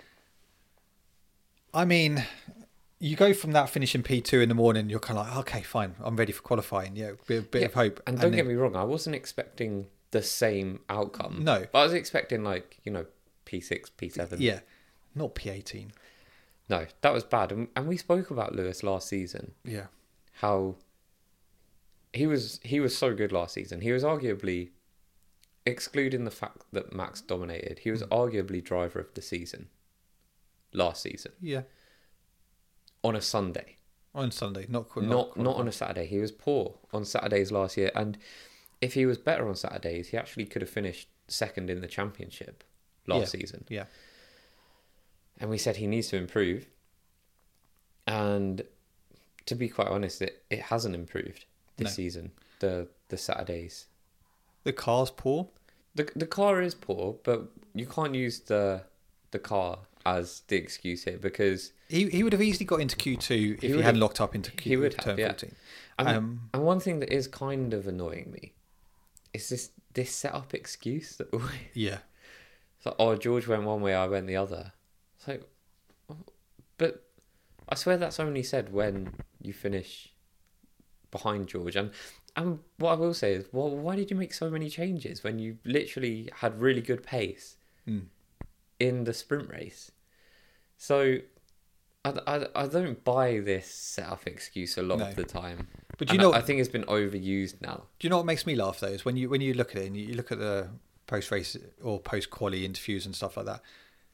I mean, you go from that finishing P two in the morning, you're kind of like, okay, fine, I'm ready for qualifying. Yeah, bit, bit Yeah, of hope. And don't then- get me wrong, I wasn't expecting the same outcome. No. But I was expecting, like, you know, P six, P seven. Yeah, not P eighteen. No, that was bad. And, and we spoke about Lewis last season, Yeah. how he was he was so good last season. He was arguably, excluding the fact that Max dominated, he was Mm. arguably driver of the season last season Yeah. on a Sunday. On Sunday, not qu- Not not on qualifying. a Saturday. He was poor on Saturdays last year, and if he was better on Saturdays, he actually could have finished second in the championship last Yeah. season. Yeah. And we said he needs to improve. And to be quite honest, it, it hasn't improved this No. season. The the Saturdays, The car's poor. the the car is poor, but you can't use the the car as the excuse here because He he would have easily got into Q two if He he, would hadn't have- locked up into Q he would have, turn yeah. fourteen. and, Um, and one thing that is kind of annoying me is this this setup excuse that Yeah. it's like, oh, George went one way, I went the other. It's like, oh, but I swear that's only said when you finish behind George. And and what I will say is, well, why did you make so many changes when you literally had really good pace Mm. in the sprint race? So I, I, I don't buy this setup excuse a lot No. of the time. But do you And know? I, I think it's been overused now. Do you know what makes me laugh though? Is when you when you look at it and you, you look at the post race or post quali interviews and stuff like that.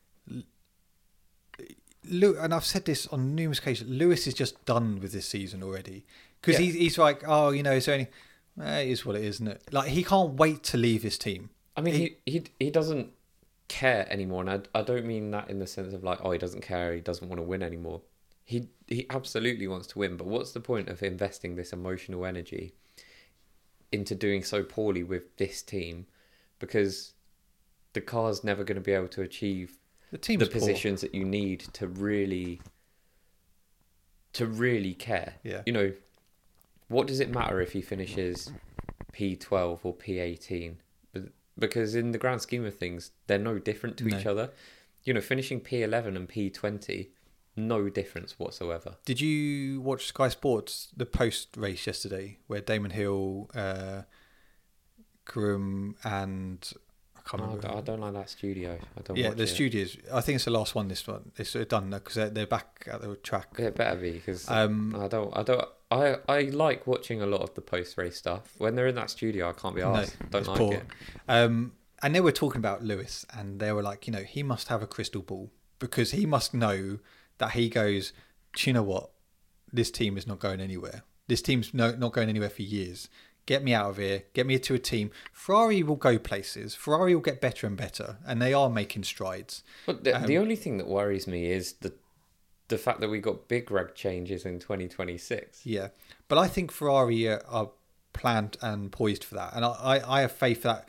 Lew- and I've said this on numerous occasions. Lewis is just done with this season already because Yeah. he's he's like, oh, you know, it's only eh, it is what it is, isn't it? Like he can't wait to leave his team. I mean, He- he, he he doesn't care anymore, and I, I don't mean that in the sense of like, oh, he doesn't care, he doesn't want to win anymore. He he absolutely wants to win, but what's the point of investing this emotional energy into doing so poorly with this team? Because the car's never going to be able to achieve The team's the poor. positions that you need to really to really care. Yeah. You know, what does it matter if he finishes P twelve or P eighteen? But- Because in the grand scheme of things, they're no different to each No. other. You know, finishing P eleven and P twenty, no difference whatsoever. Did you watch Sky Sports the post race yesterday where Damon Hill, uh, Groom, and I can't No, I remember. don't- I don't like that studio. I don't yeah, watch the it. studios. I think it's the last one. This one it's done because they're, they're back at the track. It better be because Um, I don't. I don't. I I like watching a lot of the post race stuff. When they're in that studio, I can't be No, arsed. don't it's like poor. it. Um, and they were talking about Lewis, and they were like, you know, he must have a crystal ball because he must know that he goes, do you know what? This team is not going anywhere. This team's no, not going anywhere for years. Get me out of here. Get me to a team. Ferrari will go places. Ferrari will get better and better, and they are making strides. But the, Um, the only thing that worries me is the the fact that we got big reg changes in twenty twenty-six. Yeah, but I think Ferrari are, are planned and poised for that, and I, I, I have faith that.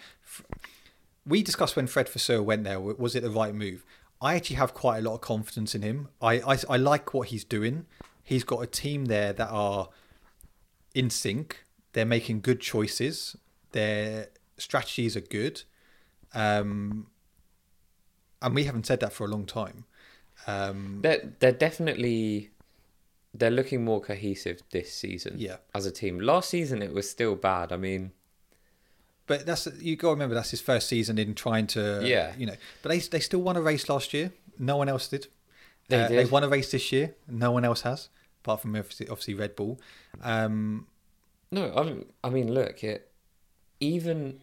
We discussed when Fred Vasseur went there, was it the right move? I actually have quite a lot of confidence in him. I, I, I like what he's doing. He's got a team there that are in sync. They're making good choices. Their strategies are good. Um, and we haven't said that for a long time. Um, They're, they're definitely... They're looking more cohesive this season yeah. as a team. Last season, it was still bad. I mean... But that's you got to remember that's his first season in trying to... Yeah. You know, but they, they still won a race last year. No one else did. They uh, did. They won a race this year. No one else has, apart from obviously, obviously Red Bull. Um, No, I mean, I mean, look, it even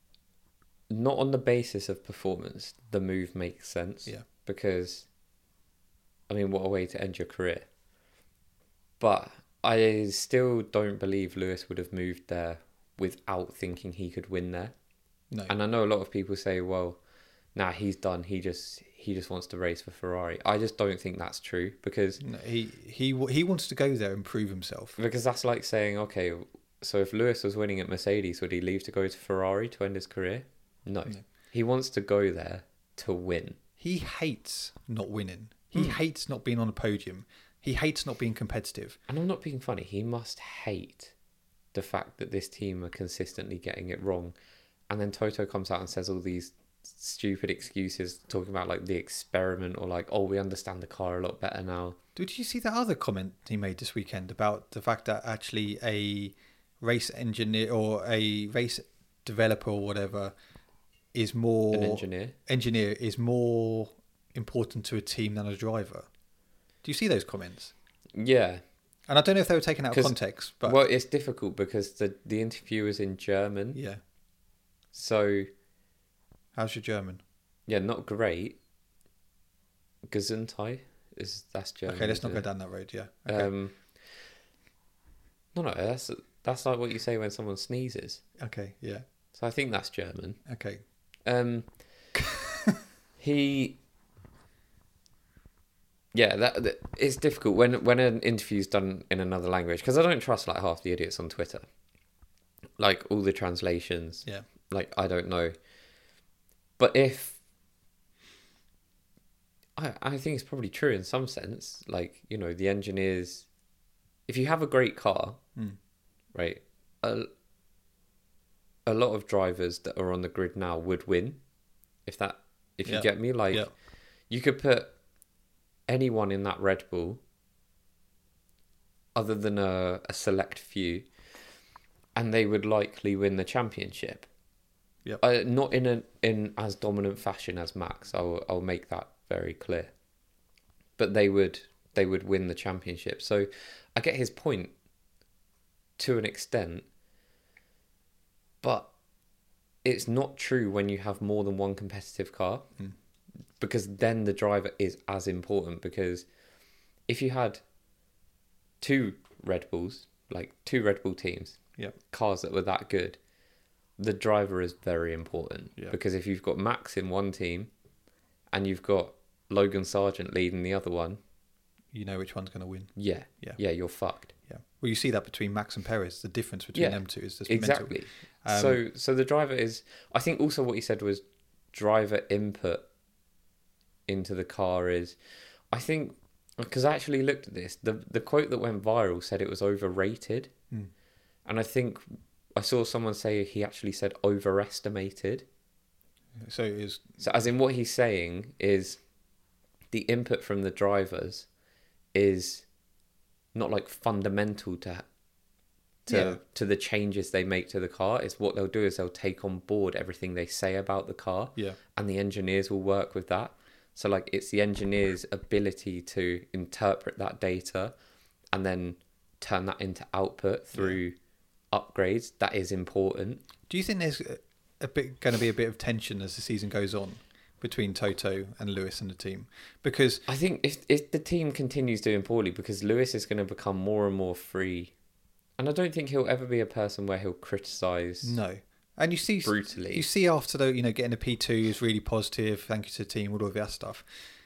not on the basis of performance, the move makes sense. Yeah. Because, I mean, what a way to end your career. But I still don't believe Lewis would have moved there without thinking he could win there. no. And I know a lot of people say, well, nah, he's done. He just he just wants to race for Ferrari. I just don't think that's true because No, he he he wants to go there and prove himself. because that's like saying, okay, so if Lewis was winning at Mercedes, would he leave to go to Ferrari to end his career? No. No. He wants to go there to win. He hates not winning. He Hmm. hates not being on a podium. He hates not being competitive. And I'm not being funny. He must hate the fact that this team are consistently getting it wrong. And then Toto comes out and says all these stupid excuses talking about like the experiment or like, oh, we understand the car a lot better now. Did you see that other comment he made this weekend about the fact that actually a race engineer or a race developer or whatever is more An engineer. engineer is more important to a team than a driver? Do you see those comments? Yeah. And I don't know if they were taken out of 'Cause- context, but Well, it's difficult because the, the interview was in German. yeah. So, How's your German? yeah, not great. Gesundheit is that's German. Okay, let's not isn't go it? down that road. Yeah. Okay. Um, no, no, that's that's like what you say when someone sneezes. okay. Yeah. So I think that's German. Okay. Um, he, yeah, that, that it's difficult when when an interview's done in another language because I don't trust like half the idiots on Twitter, like all the translations. Yeah. Like I don't know, but if I I think it's probably true in some sense. Like you know the engineers, if you have a great car, Mm. right, a a lot of drivers that are on the grid now would win. If that, if you Yeah. get me, like Yeah. you could put anyone in that Red Bull, other than a, a select few, and they would likely win the championship. Yep. Uh, not in a in as dominant fashion as Max. I'll I'll make that very clear. But they would they would win the championship. So I get his point to an extent. But it's not true when you have more than one competitive car. Mm. Because then the driver is as important. Because if you had two Red Bulls, like two Red Bull teams, Yep. cars that were that good, the driver is very important. Yeah. Because if you've got Max in one team and you've got Logan Sargent leading the other one, You know which one's going to win. yeah, Yeah. yeah, you're fucked. Yeah. Well, you see that between Max and Perez. The difference between Yeah, them two is just Exactly. mental. Um, so, so the driver is. I think also what he said was driver input into the car is. I think because I actually looked at this, the the quote that went viral said it was overrated, Mm. and I think I saw someone say he actually said overestimated. So it is. So, as in what he's saying is the input from the drivers is not like fundamental to to Yeah. to the changes they make to the car. It's what they'll do is they'll take on board everything they say about the car, Yeah. and the engineers will work with that. So like it's the engineers' ability to interpret that data and then turn that into output through upgrades that is important. Do you think there's a- a bit going to be a bit of tension as the season goes on between Toto and Lewis and the team, because I think if if the team continues doing poorly, because Lewis is going to become more and more free, and I don't think he'll ever be a person where he'll criticise no, and you see brutally. you see after the you know getting a P two is really positive. Thank you to the team, all of that stuff.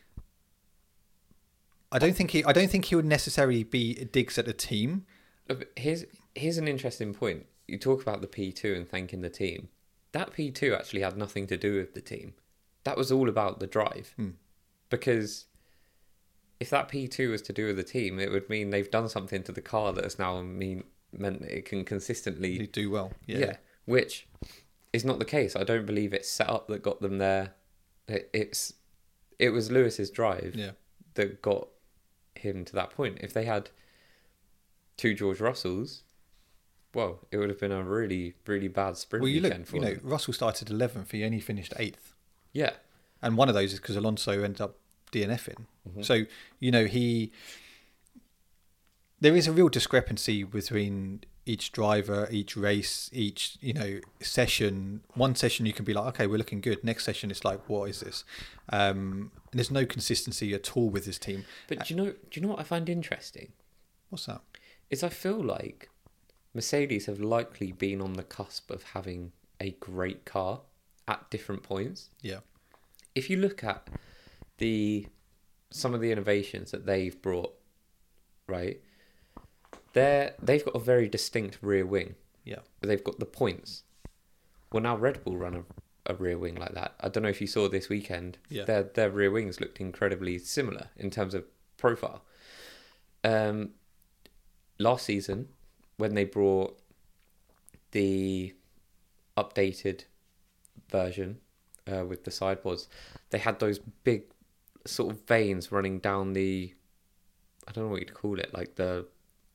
I don't think he I don't think he would necessarily be digs at the team. Here's here's an interesting point. You talk about the P two and thanking the team. That P two actually had nothing to do with the team. That was all about the drive. Hmm. Because if that P two was to do with the team, it would mean they've done something to the car that has now mean meant that it can consistently They do well. Yeah. yeah, which is not the case. I don't believe it's set up that got them there. It, it's it was Lewis's drive Yeah. that got him to that point. If they had two George Russells, well, it would have been a really, really bad sprint Well, you weekend look, for you know, them. Russell started eleventh. He only finished eighth. Yeah. And one of those is because Alonso ended up DNFing. Mm-hmm. So, you know, he... There is a real discrepancy between each driver, each race, each, you know, session. One session you can be like, okay, we're looking good. Next session it's like, what is this? Um, and there's no consistency at all with this team. But do you know, do you know what I find interesting? What's that? Is I feel like Mercedes have likely been on the cusp of having a great car at different points. Yeah. If you look at the some of the innovations that they've brought, right? They're they've got a very distinct rear wing. Yeah. They've got the points. Well, now Red Bull run a, a rear wing like that. I don't know if you saw this weekend. Yeah. Their their rear wings looked incredibly similar in terms of profile. Um, last season, when they brought the updated version uh, with the sideboards, they had those big sort of veins running down the, I don't know what you'd call it, like the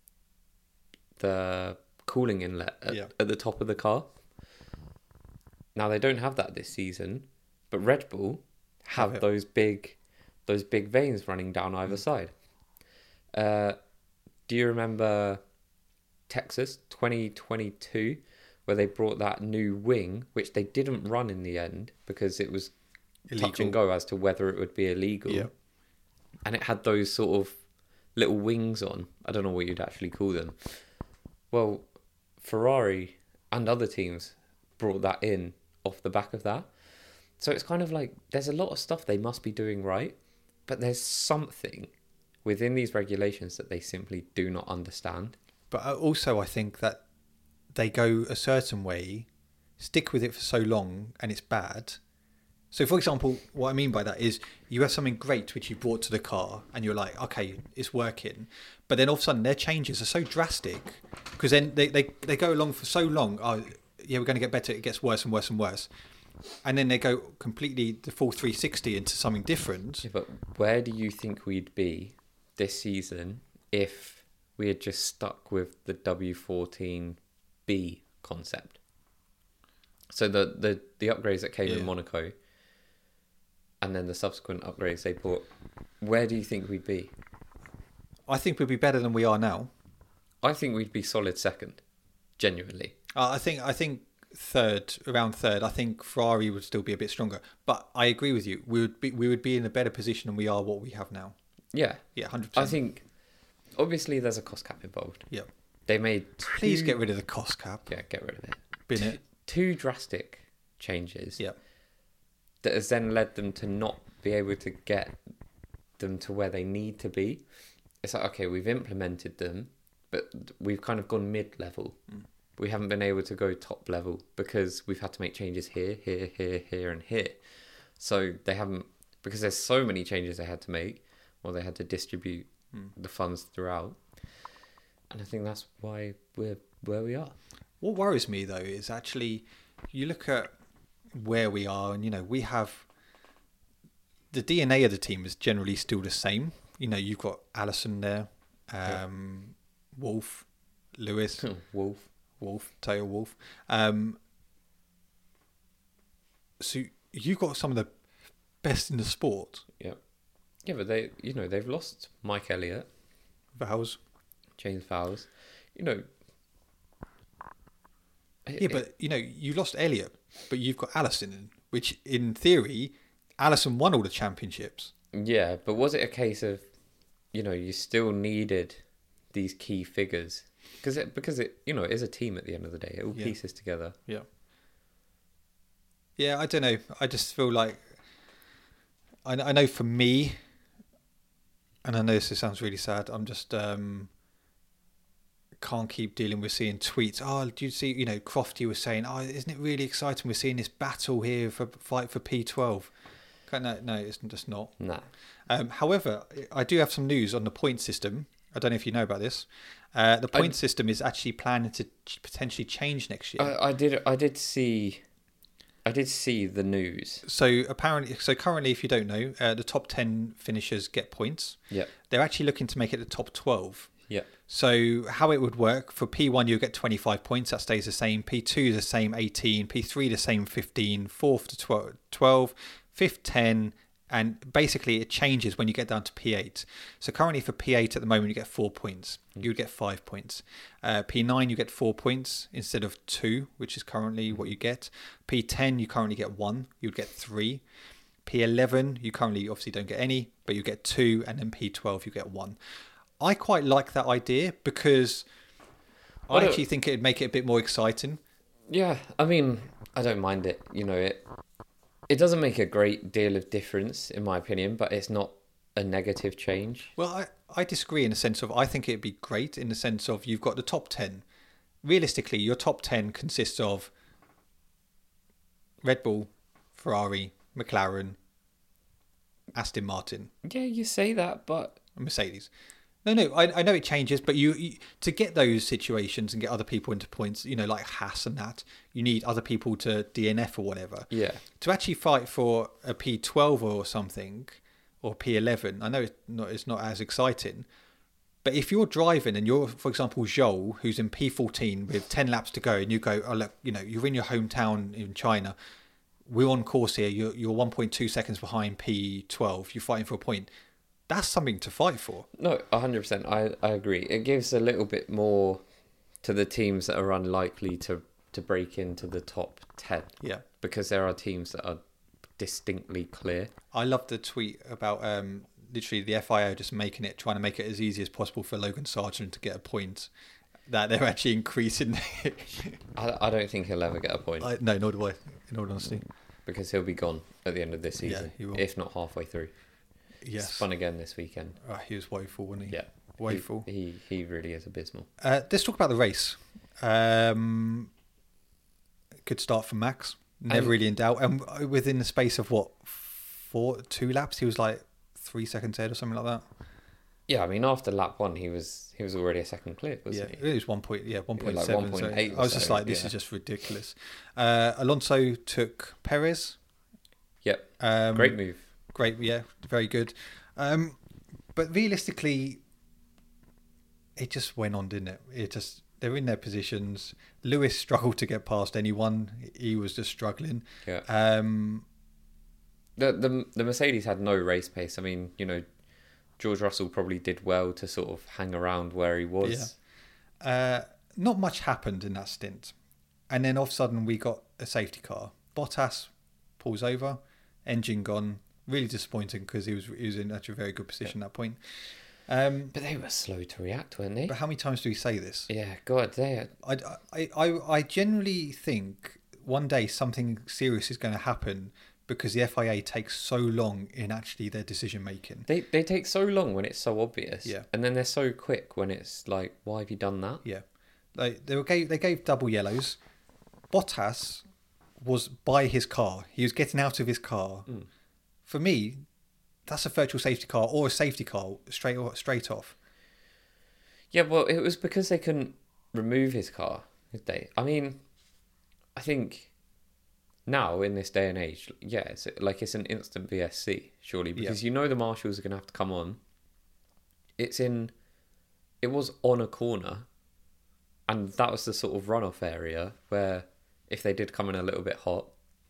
the cooling inlet at, Yeah. at the top of the car. Now they don't have that this season, but Red Bull have Have it. those big those big veins running down either side. Uh, do you remember Texas twenty twenty-two, where they brought that new wing, which they didn't run in the end because it was touch and go as to whether it would be illegal. Yeah. And it had those sort of little wings on. I don't know what you'd actually call them. Well, Ferrari and other teams brought that in off the back of that. So it's kind of like there's a lot of stuff they must be doing right, but there's something within these regulations that they simply do not understand. But also, I think that they go a certain way, stick with it for so long, and it's bad. So, for example, what I mean by that is you have something great which you brought to the car, and you're like, okay, it's working. But then all of a sudden, their changes are so drastic because then they, they, they go along for so long. Oh, yeah, we're going to get better. It gets worse and worse and worse. And then they go completely the full three sixty into something different. Yeah, but where do you think we'd be this season if we had just stuck with the W fourteen B concept? So the, the, the upgrades that came Yeah. in Monaco and then the subsequent upgrades they brought, where do you think we'd be? I think we'd be better than we are now. I think we'd be solid second, genuinely. Uh, I think I think third, around third. I think Ferrari would still be a bit stronger. But I agree with you. We would be we would be in a better position than we are what we have now. Yeah. Yeah, one hundred I percent. think, obviously, there's a cost cap involved. Yeah. They made two... Please get rid of the cost cap. Yeah, get rid of it. Bin it. Two drastic changes. Yeah. That has then led them to not be able to get them to where they need to be. It's like, okay, we've implemented them, but we've kind of gone mid-level. Mm. We haven't been able to go top level because we've had to make changes here, here, here, here, and here. So they haven't, because there's so many changes they had to make, or they had to distribute Mm. the funds throughout. And I think that's why we're where we are. What worries me though is actually you look at where we are, and you know we have the D N A of the team is generally still the same. You know, you've got Allison there, um, Wolf, Lewis, Wolf. Wolf, Taylor Wolf. Um, so you've got some of the best in the sport. Yeah. Yeah, but they, you know, they've lost Mike Elliott, Vowels. James Fowles. You know. Yeah, but you know, you lost Elliot, but you've got Allison, which in theory, Allison won all the championships. Yeah, but was it a case of, you know, you still needed these key figures? Because it, because it, you know, it is a team at the end of the day. It all Yeah. pieces together. Yeah. Yeah, I don't know. I just feel like I, I know for me, and I know this sounds really sad. I'm just um, can't keep dealing with seeing tweets. Oh, do you see? You know, Crofty was saying, "Oh, isn't it really exciting? We're seeing this battle here for fight for P twelve." No, no, it's just not. Nah. Um, however, I do have some news on the point system. I don't know if you know about this. Uh, the point I, system is actually planning to ch- potentially change next year. I, I did. I did see. I did see the news. So apparently, so currently, if you don't know, uh, the top ten finishers get points. Yeah. They're actually looking to make it the top twelve. Yeah. So how it would work for P one, you get twenty-five points. That stays the same. P two the same, eighteen. P three the same, fifteen. Fourth to twelve, twelve. Fifth, ten. And basically, it changes when you get down to P eight. So currently for P eight at the moment, you get four points. Mm. You would get five points. Uh, P nine, you get four points instead of two, which is currently what you get. P ten, you currently get one. You would get three. P eleven, you currently obviously don't get any, but you get two. And then P twelve, you get one. I quite like that idea because What I a- actually think it'd make it a bit more exciting. Yeah. I mean, I don't mind it. You know, it. It doesn't make a great deal of difference, in my opinion, but it's not a negative change. Well, I, I disagree in the sense of I think it'd be great in the sense of you've got the top ten. Realistically, your top ten consists of Red Bull, Ferrari, McLaren, Aston Martin, Yeah, you say that, but and Mercedes. No, no, I, I know it changes, but you, you to get those situations and get other people into points, you know, like Haas and that, you need other people to D N F or whatever. yeah, To actually fight for a P twelve or something, or P eleven, I know it's not, it's not as exciting, but if you're driving and you're, for example, Zhou, who's in P fourteen with ten laps to go, and you go, oh, look, you know, you're in your hometown in China, we're on course here, you're, you're one point two seconds behind P twelve, you're fighting for a point. That's something to fight for. no, a hundred percent. I I agree. It gives a little bit more to the teams that are unlikely to to break into the top ten Yeah. because there are teams that are distinctly clear. I love the tweet about um, literally the F I O just making it, trying to make it as easy as possible for Logan Sargent to get a point. That they're actually increasing. I I don't think he'll ever get a point I, no, nor do I, in all honesty. because he'll be gone at the end of this Yeah, season, he will. if not halfway through. Yes. It's fun again this weekend. Oh, he was woeful, wasn't he? Yeah, Woeful. He he, he really is abysmal. Uh, let's talk about the race. Um, good start from Max. Never Um, really in doubt. And within the space of what, four, two laps, he was like three seconds ahead or something like that. Yeah, I mean after lap one, he was he was already a second clear, wasn't Yeah, he? it was one point. Yeah, one point like seven. one point eight so or I was just so, like, this yeah. is just ridiculous. Uh, Alonso took Perez. Yep, Um, great move. Great, yeah, very good. Um, but realistically, it just went on, didn't it? It just they're in their positions. Lewis struggled to get past anyone. He was just struggling. Yeah. Um, The, the the Mercedes had no race pace. I mean, you know, George Russell probably did well to sort of hang around where he was. uh, not much happened in that stint, and then all of a sudden we got a safety car. Bottas pulls over, engine gone. Really disappointing because he was he was in actually a very good position at that point. Um, But they were slow to react, weren't they? but how many times do we say this? Yeah, God, they are, I, I, I, I generally think one day something serious is going to happen because the F I A takes so long in actually their decision making. they they take so long when it's so obvious. Yeah. And then they're so quick when it's like, why have you done that? Yeah, like they were gave they gave double yellows. Bottas was by his car. He was getting out of his car. Mm. For me, that's a virtual safety car or a safety car straight straight off. Yeah, well, it was because they couldn't remove his car, did they? I mean, I think now in this day and age, yeah, it's like it's an instant V S C, surely, because Yeah. you know the marshals are going to have to come on. It's in, it was on a corner, and that was the sort of runoff area where if they did come in a little bit hot,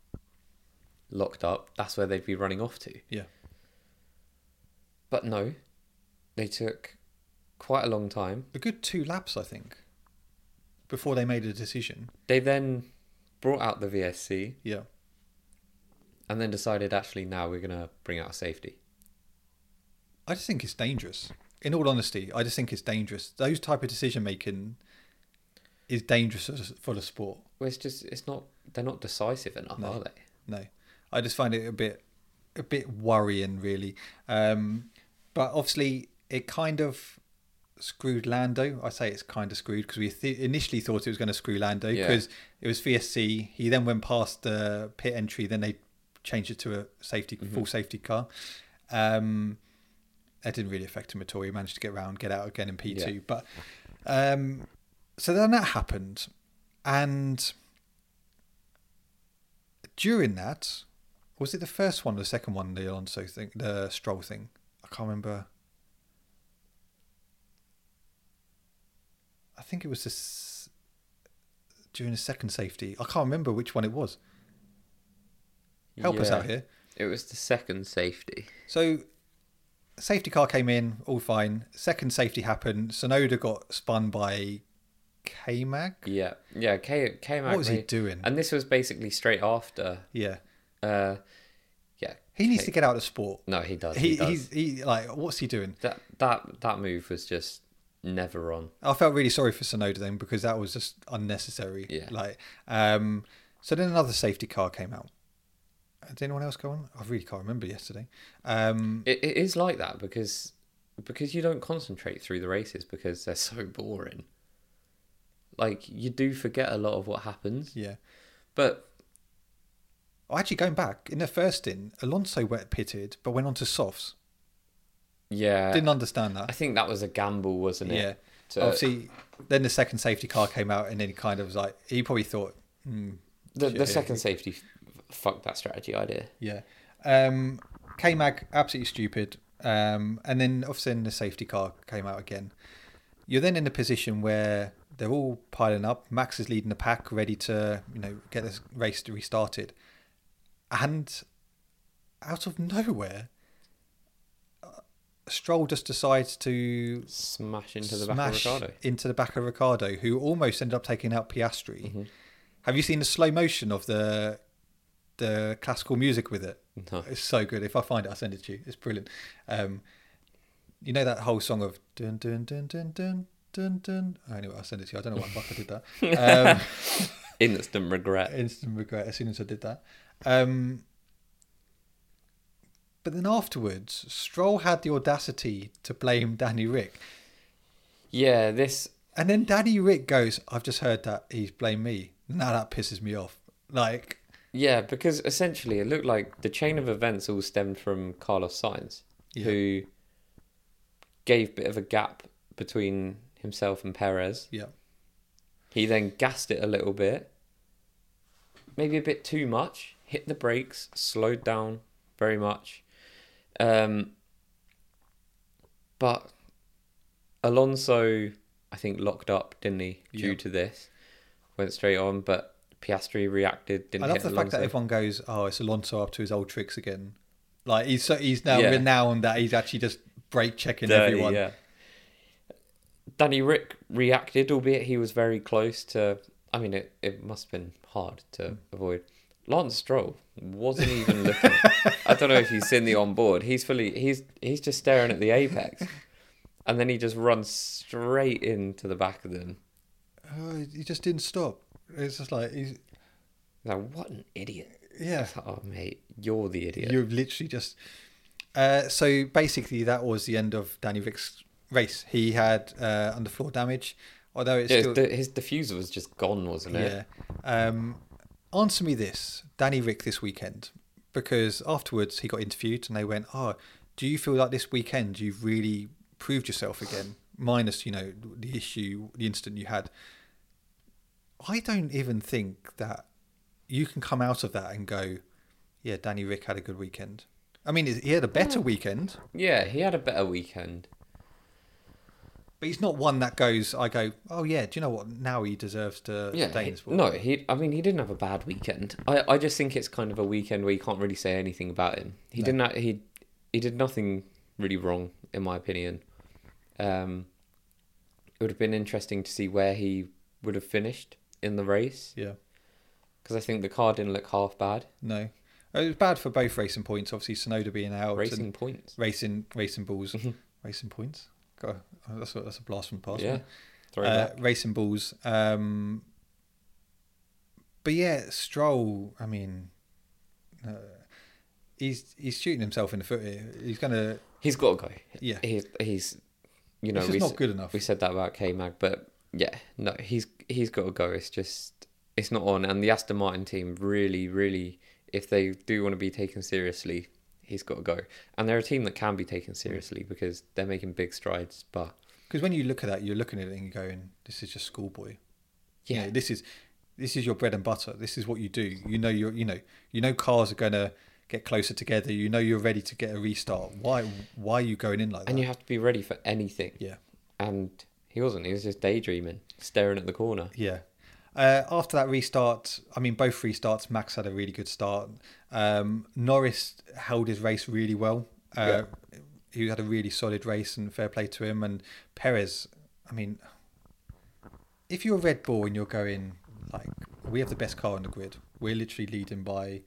locked up, that's where they'd be running off to. Yeah. But no, they took quite a long time. A good two laps, I think, before they made a decision. They then brought out the V S C, Yeah. and then decided actually now we're going to bring out a safety. I just think it's dangerous. In all honesty, I just think it's dangerous. Those type of decision making is dangerous for the sport. Well, it's just it's not they're not decisive enough, No. are they? No, I just find it a bit a bit worrying, really. Um, but obviously, it kind of screwed Lando. I say it's kind of screwed because we th- initially thought it was going to screw Lando Yeah. because it was V S C. He then went past the pit entry. Then they changed it to a safety Mhm. full safety car. Um, that didn't really affect him at all. He managed to get around, get out again in P two. Yeah. But um, so then that happened, and during that, was it the first one or the second one, the Alonso thing, the Stroll thing? I can't remember. I think it was this during the second safety. I can't remember which one it was. Help us Yeah. out here. It was the second safety. So, safety car came in, all fine. Second safety happened. Sonoda got spun by K-Mag. Yeah, yeah. K came out. What was he doing? And this was basically straight after. Yeah, Uh, yeah. he needs K- to get out of sport. No, he does. He, He, does. he's he like what's he doing? That that that move was just never on. I felt really sorry for Sonoda then because that was just unnecessary. Yeah. Like, um, so then another safety car came out. Did anyone else go on? I really can't remember yesterday. Um, It, it is like that because because you don't concentrate through the races because they're so boring. Like you do forget a lot of what happens. yeah. But Oh, actually, going back in the first stint, Alonso went pitted but went on to softs. yeah, Didn't understand that. I think that was a gamble, wasn't it? Yeah. To- Obviously, then the second safety car came out, and then he kind of was like, he probably thought, hmm, the shit, the yeah. second safety f- fucked that strategy idea. yeah. Um, K-Mag, absolutely stupid. Um, and then obviously then the safety car came out again. You're then in a position where they're all piling up. Max is leading the pack, ready to, you know, get this race restarted. And out of nowhere, uh, Stroll just decides to Smash into the back of smash Ricardo. into the back of Ricardo, who almost ended up taking out Piastri. Mhm. Have you seen the slow motion of the the classical music with it? No. It's so good. If I find it, I'll send it to you. It's brilliant. Um, you know that whole song of dun dun dun dun dun dun dun. Oh, anyway, I'll send it to you. I don't know why the fuck I did that. Um, Instant regret. instant regret as soon as I did that. Um, but then afterwards, Stroll had the audacity to blame Danny Rick. Yeah, this. And then Danny Rick goes, I've just heard that he's blamed me. Now that pisses me off. Like, Yeah, because essentially it looked like the chain of events all stemmed from Carlos Sainz, Yeah. who gave a bit of a gap between himself and Perez. yeah. He then gassed it a little bit, maybe a bit too much, hit the brakes, slowed down very much. Um, but Alonso, I think, locked up, didn't he, due Yeah. to this? Went straight on, but Piastri reacted, didn't I love hit the Alonso. fact that everyone goes, oh, it's Alonso up to his old tricks again. Like, he's so, he's now Yeah. renowned that he's actually just brake checking Dirty, everyone. yeah. Danny Rick reacted, albeit he was very close to. I mean, it, it must have been hard to avoid. Lance Stroll wasn't even looking. I don't know if you've seen the onboard. He's fully. He's he's just staring at the apex, and then he just runs straight into the back of them. Oh, he just didn't stop. It's just like, he's, Like, what an idiot! yeah. It's like, oh mate, you're the idiot. You've literally just. Uh, so basically, that was the end of Danny Rick's race. He had uh, underfloor damage, although it's Yeah, still. the, his diffuser was just gone, wasn't it? Yeah. Um, answer me this, Danny Rick, this weekend, because afterwards he got interviewed and they went, "Oh, do you feel like this weekend you've really proved yourself again, minus you know the issue, the incident you had?" I don't even think that you can come out of that and go, "Yeah, Danny Rick had a good weekend." I mean, he had a better weekend, Yeah, he had a better weekend. but he's not one that goes, I go, "Oh yeah, do you know what? Now he deserves to Yeah, stay he- in sport." no, he. I mean, he didn't have a bad weekend. I, I just think it's kind of a weekend where you can't really say anything about him. He No. didn't. ha- He he did nothing really wrong, in my opinion. Um, it would have been interesting to see where he would have finished in the race Yeah. because I think the car didn't look half bad. No. It was bad for both Racing Points. Obviously, Sonoda being out. Racing and Points. Racing Racing Bulls. Racing Points. God, that's a, that's a blast from the past. Yeah. Uh, Racing Bulls. Um, but yeah, Stroll. I mean, uh, he's he's shooting himself in the foot here. He's gonna. He's got to go. Yeah. He's he's. You know, This is we not s- good enough. We said that about K-Mag, but yeah, no, he's he's got to go. It's just it's not on. And the Aston Martin team really, really, if they do want to be taken seriously, he's got to go. And they're a team that can be taken seriously because they're making big strides. But Because when you look at that, you're looking at it and you're going, "This is just schoolboy." You yeah, know, this is this is your bread and butter. This is what you do. You know, you're you know you know cars are gonna get closer together. You know, you're ready to get a restart. Why why are you going in like that? and you have to be ready for anything. Yeah. And he wasn't. He was just daydreaming, staring at the corner. Yeah. Uh, after that restart, I mean, both restarts, Max had a really good start. Um, Norris held his race really well. Uh, He had a really solid race and fair play to him. And Perez, I mean, if you're Red Bull and you're going, like, we have the best car on the grid, we're literally leading by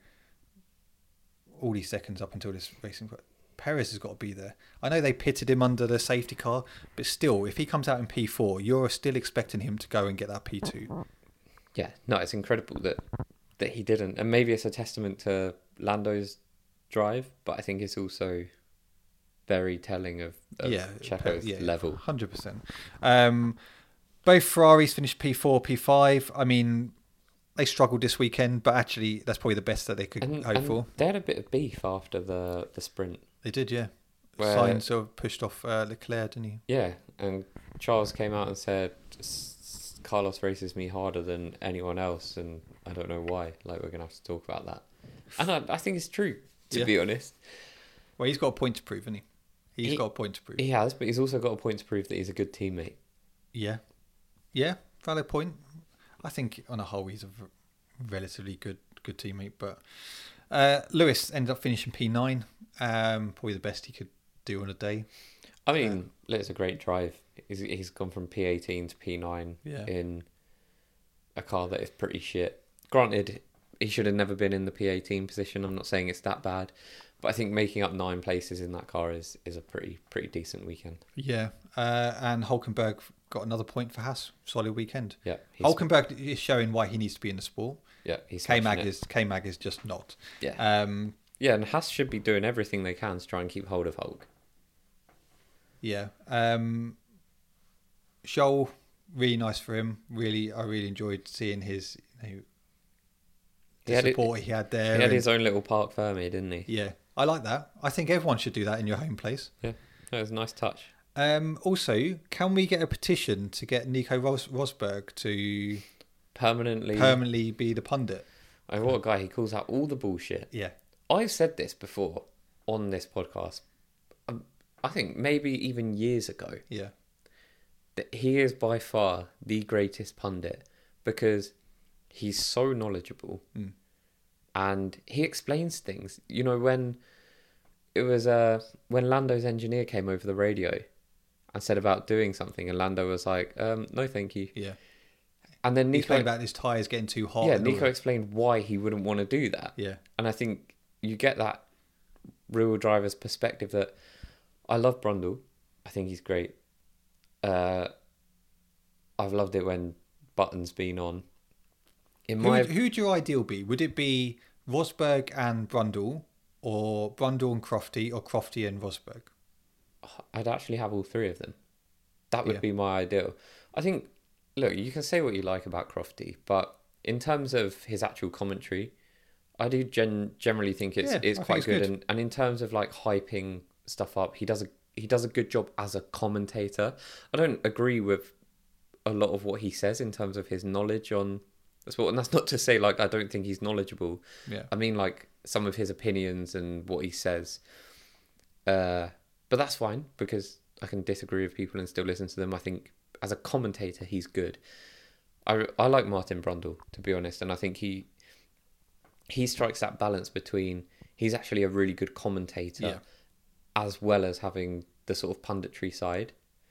all these seconds up until this racing. Perez has got to be there. I know they pitted him under the safety car, but still, if he comes out in P four, you're still expecting him to go and get that P two. Yeah, no, it's incredible that that he didn't, and maybe it's a testament to Lando's drive, but I think it's also very telling of, of yeah, Checo's yeah, level. one hundred percent. Um, both Ferraris finished P four, P five. I mean, they struggled this weekend, but actually, that's probably the best that they could And, hope and for. they had a bit of beef after the, the sprint. They did, yeah. Where- Sainz sort of pushed off uh, Leclerc, didn't he? Yeah, and Charles came out and said, "S- Carlos races me harder than anyone else, and I don't know why. Like, we're going to have to talk about that." And I, I think it's true, to Yeah. be honest. Well, he's got a point to prove, hasn't he? He's He- got a point to prove. He has, but he's also got a point to prove that he's a good teammate. Yeah. Yeah, valid point. I think on a whole he's a v- relatively good good teammate. But uh, Lewis ended up finishing P nine. Um, probably the best he could do on a day. I mean, it's a great drive. He's, he's gone from P eighteen to P nine Yeah. in a car that is pretty shit. Granted, he should have never been in the P eighteen position. I'm not saying it's that bad, but I think making up nine places in that car is, is a pretty pretty decent weekend. Yeah. Uh, and Hulkenberg got another point for Haas. Solid weekend. Yeah, he's, Hulkenberg is showing why he needs to be in the sport. yeah, he's K smashing Mag it. is K Mag is just not. Yeah, Um, yeah, and Haas should be doing everything they can to try and keep hold of Hulk. yeah. Um, Scholl, really nice for him. Really, I really enjoyed seeing his you know, He the had it- support he had there. He had and- his own little Park Fermi, didn't he? yeah, I like that. I think everyone should do that in your home place. That was a nice touch. Um, also, can we get a petition to get Nico Ros- Rosberg to Permanently. permanently be the pundit? Oh, what a guy. He calls out all the bullshit. Yeah, I've said this before on this podcast. Um, I think maybe even years ago, yeah, that he is by far the greatest pundit because he's so knowledgeable Mm. and he explains things. You know, when it was uh, when Lando's engineer came over the radio and said about doing something, and Lando was like, um, "No, thank you." yeah. And then He Nico, explained about his tyres getting too hot. yeah, and all Nico that. explained why he wouldn't want to do that. Yeah, And I think you get that real driver's perspective that I love Brundle. I think he's great. Uh, I've loved it when Button's been on. In Who my would, who'd your ideal be? Would it be Rosberg and Brundle, or Brundle and Crofty, or Crofty and Rosberg? I'd actually have all three of them. That would Yeah. be my ideal. I think, look, you can say what you like about Crofty, but in terms of his actual commentary, I do gen- generally think it's Yeah, it's I think quite it's good. good. And, and in terms of like hyping stuff up, he does a he does a good job as a commentator. I don't agree with a lot of what he says in terms of his knowledge on the sport, and that's not to say like I don't think he's knowledgeable. Yeah, I mean, like some of his opinions and what he says. Uh, but that's fine because I can disagree with people and still listen to them. I think as a commentator, he's good. I, I like Martin Brundle, to be honest, and I think he he strikes that balance between he's actually a really good commentator Yeah. as well as having the sort of punditry side.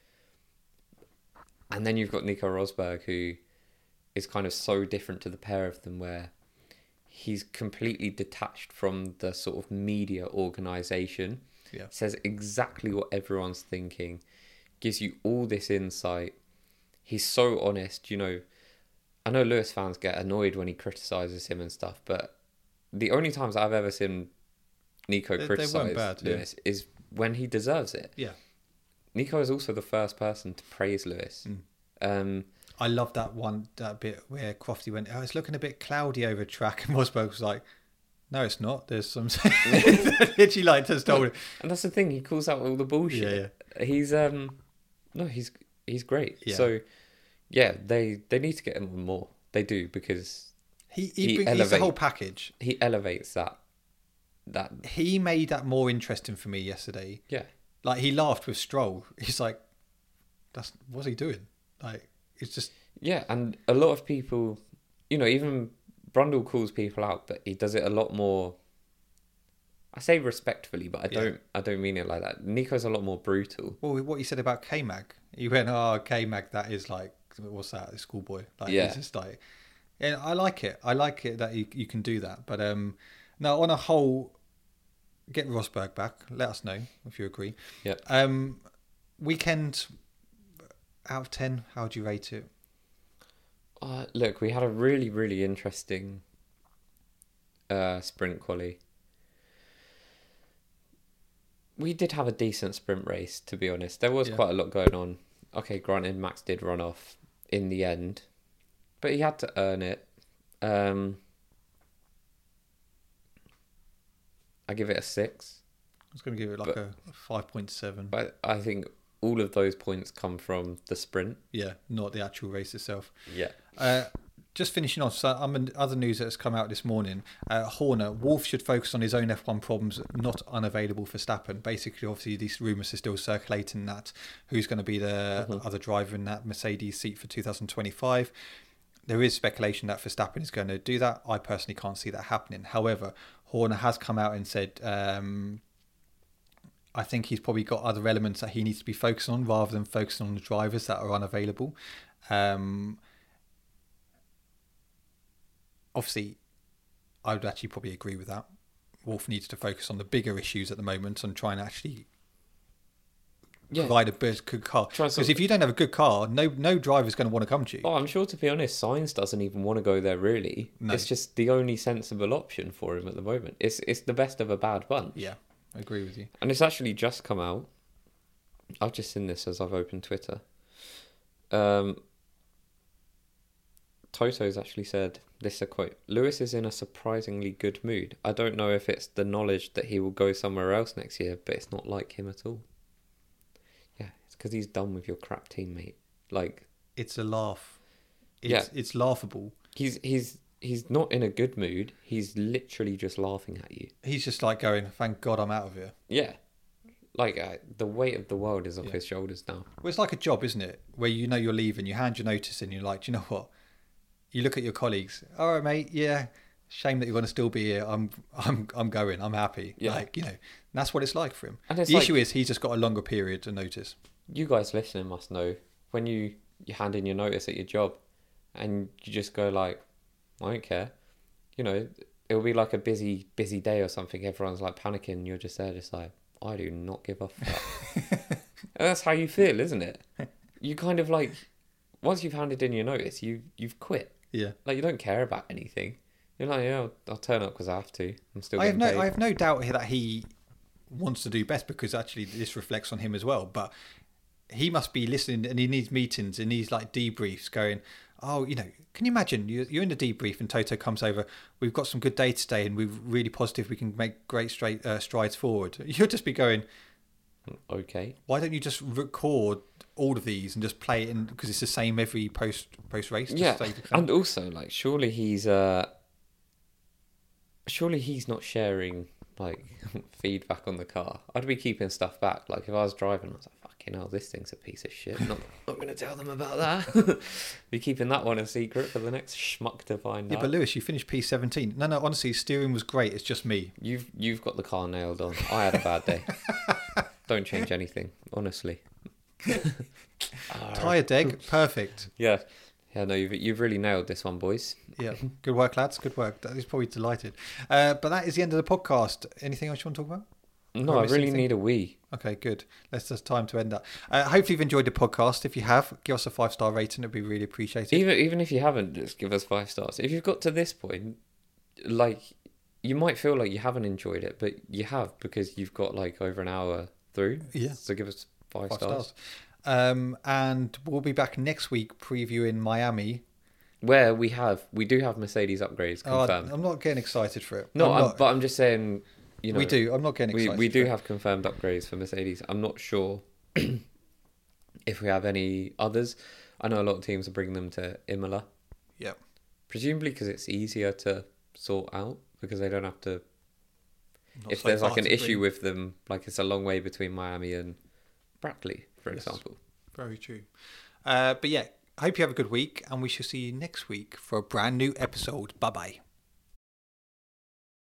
And then you've got Nico Rosberg, who is kind of so different to the pair of them, where he's completely detached from the sort of media organisation. Yeah. Says exactly what everyone's thinking, gives you all this insight. He's so honest, you know. I know Lewis fans get annoyed when he criticises him and stuff, but the only times I've ever seen Nico They- they weren't criticise bad, yeah. Lewis is when he deserves it. Yeah. Nico is also the first person to praise Lewis. Mm. Um, I love that one that bit where Crofty went, oh, it's looking a bit cloudy over track, and Rosberg was like, no, it's not. There's some literally like just told him. and that's the thing, he calls out all the bullshit. Yeah, He's um no, he's he's great. Yeah. So yeah, they they need to get him on more. They do, because He he, He brings, he's the elevate- whole package. he elevates that that He made that more interesting for me yesterday. yeah. Like he laughed with Stroll. He's like, that's what's he doing? Like it's just Yeah, and a lot of people, you know, even Brundle calls people out, but he does it a lot more. I say respectfully, but I Yeah. don't. I don't mean it like that. Nico's a lot more brutal. well what he said about K Mag. He went, oh K Mag, that is like what's that? A schoolboy. Like Yeah. it's just like, and I like it. I like it that you you can do that. But um, no, on a whole, get Rosberg back. Let us know if you agree. Yep. Um, weekend out of ten, how would you rate it? Uh, look, we had a really, really interesting uh, sprint quali. We did have a decent sprint race, to be honest. There was Yeah. quite a lot going on. Okay, granted, Max did run off in the end, but he had to earn it. Um, I give it a six, I was going to give it like But- a five point seven. but I think all of those points come from the sprint. Yeah, not the actual race itself. Yeah. Uh, just finishing off, so I'm in other news that's come out this morning. Uh, Horner, Wolf should focus on his own F one problems, not unavailable for Stappen. Basically, obviously, these rumours are still circulating that who's going to be the Mhm. other driver in that Mercedes seat for two thousand twenty-five. There is speculation that Verstappen is going to do that. I personally can't see that happening. However, Horner has come out and said, um, I think he's probably got other elements that he needs to be focused on rather than focusing on the drivers that are unavailable. Um, obviously, I would actually probably agree with that. Wolf needs to focus on the bigger issues at the moment and try and actually Yeah. provide a bit- good car. Try Because some- if you don't have a good car, no no driver's going to want to come to you. Oh, I'm sure, to be honest, Sainz doesn't even want to go there, really. No. It's just the only sensible option for him at the moment. It's it's the best of a bad bunch. Yeah, I agree with you. And it's actually just come out. I've just seen this as I've opened Twitter. Um, Toto's actually said, this is a quote, Lewis is in a surprisingly good mood. I don't know if it's the knowledge that he will go somewhere else next year, but it's not like him at all. Yeah, it's because he's done with your crap teammate. Like, It's a laugh. It's, Yeah. it's laughable. he's he's he's not in a good mood. He's literally just laughing at you. He's just like going, thank God I'm out of here. Yeah. Like, uh, the weight of the world is off Yeah. his shoulders now. Well, it's like a job, isn't it? Where you know you're leaving, you hand your notice in, you're like, do you know what? You look at your colleagues. All right, mate. Yeah. Shame that you're going to still be here. I'm, I'm, I'm going. I'm happy. Yeah. Like, you know, that's what it's like for him. And it's The like- issue is he's just got a longer period to notice. You guys listening must know, when you, you hand in your notice at your job and you just go like, I don't care. You know, it'll be like a busy, busy day or something. Everyone's like panicking. And you're just there just like, I do not give a fuck. And that's how you feel, isn't it? You kind of like, once you've handed in your notice, you, you've quit. Yeah. Like, you don't care about anything. You're like, yeah, I'll, I'll turn up because I have to. I'm still I have getting no, paid. I have no doubt that he wants to do best because actually this reflects on him as well. But he must be listening and he needs meetings and he's like debriefs going, oh, you know, can you imagine you're, you're in the debrief and Toto comes over, we've got some good data today and we're really positive we can make great straight uh, strides forward. You'll just be going, Okay. why don't you just record all of these and just play it in because it's the same every post post race? Yeah, and also, like, surely he's uh, surely he's not sharing like feedback on the car. I'd be keeping stuff back. Like, if I was driving, I was like, "Fucking hell, this thing's a piece of shit." Not, not going to tell them about that. Be keeping that one a secret for the next schmuck to find Yeah, out. but Lewis, you finished P seventeen. No, no, honestly, steering was great. It's just me. You've you've got the car nailed on. I had a bad day. Don't change anything, honestly. Tyre deg, perfect. Yeah, Yeah, no, you've, you've really nailed this one, boys. Yeah, good work, lads. Good work. He's probably delighted. Uh, but that is the end of the podcast. Anything else you want to talk about? No, I really need a wee. Okay, good. Let's just time to end that. Uh, hopefully you've enjoyed the podcast. If you have, give us a five star rating. It'd be really appreciated. Even even if you haven't, just give us five stars. If you've got to this point, like, you might feel like you haven't enjoyed it, but you have, because you've got like over an hour through. Yeah. So give us five, Five stars. stars. Um, and we'll be back next week previewing Miami. Where we have we do have Mercedes upgrades Oh, confirmed. I'm not getting excited for it. no, I'm I'm not- but I'm just saying. You know, we do. I'm not getting we excited. we for do it. have confirmed upgrades for Mercedes. I'm not sure if we have any others. I know a lot of teams are bringing them to Imola. Yeah. Presumably because it's easier to sort out, because they don't have to. Not If so there's like far an to issue bring. with them, like it's a long way between Miami and Brackley, for Yes. example. Very true. Uh, but yeah, I hope you have a good week, and we shall see you next week for a brand new episode. Bye bye.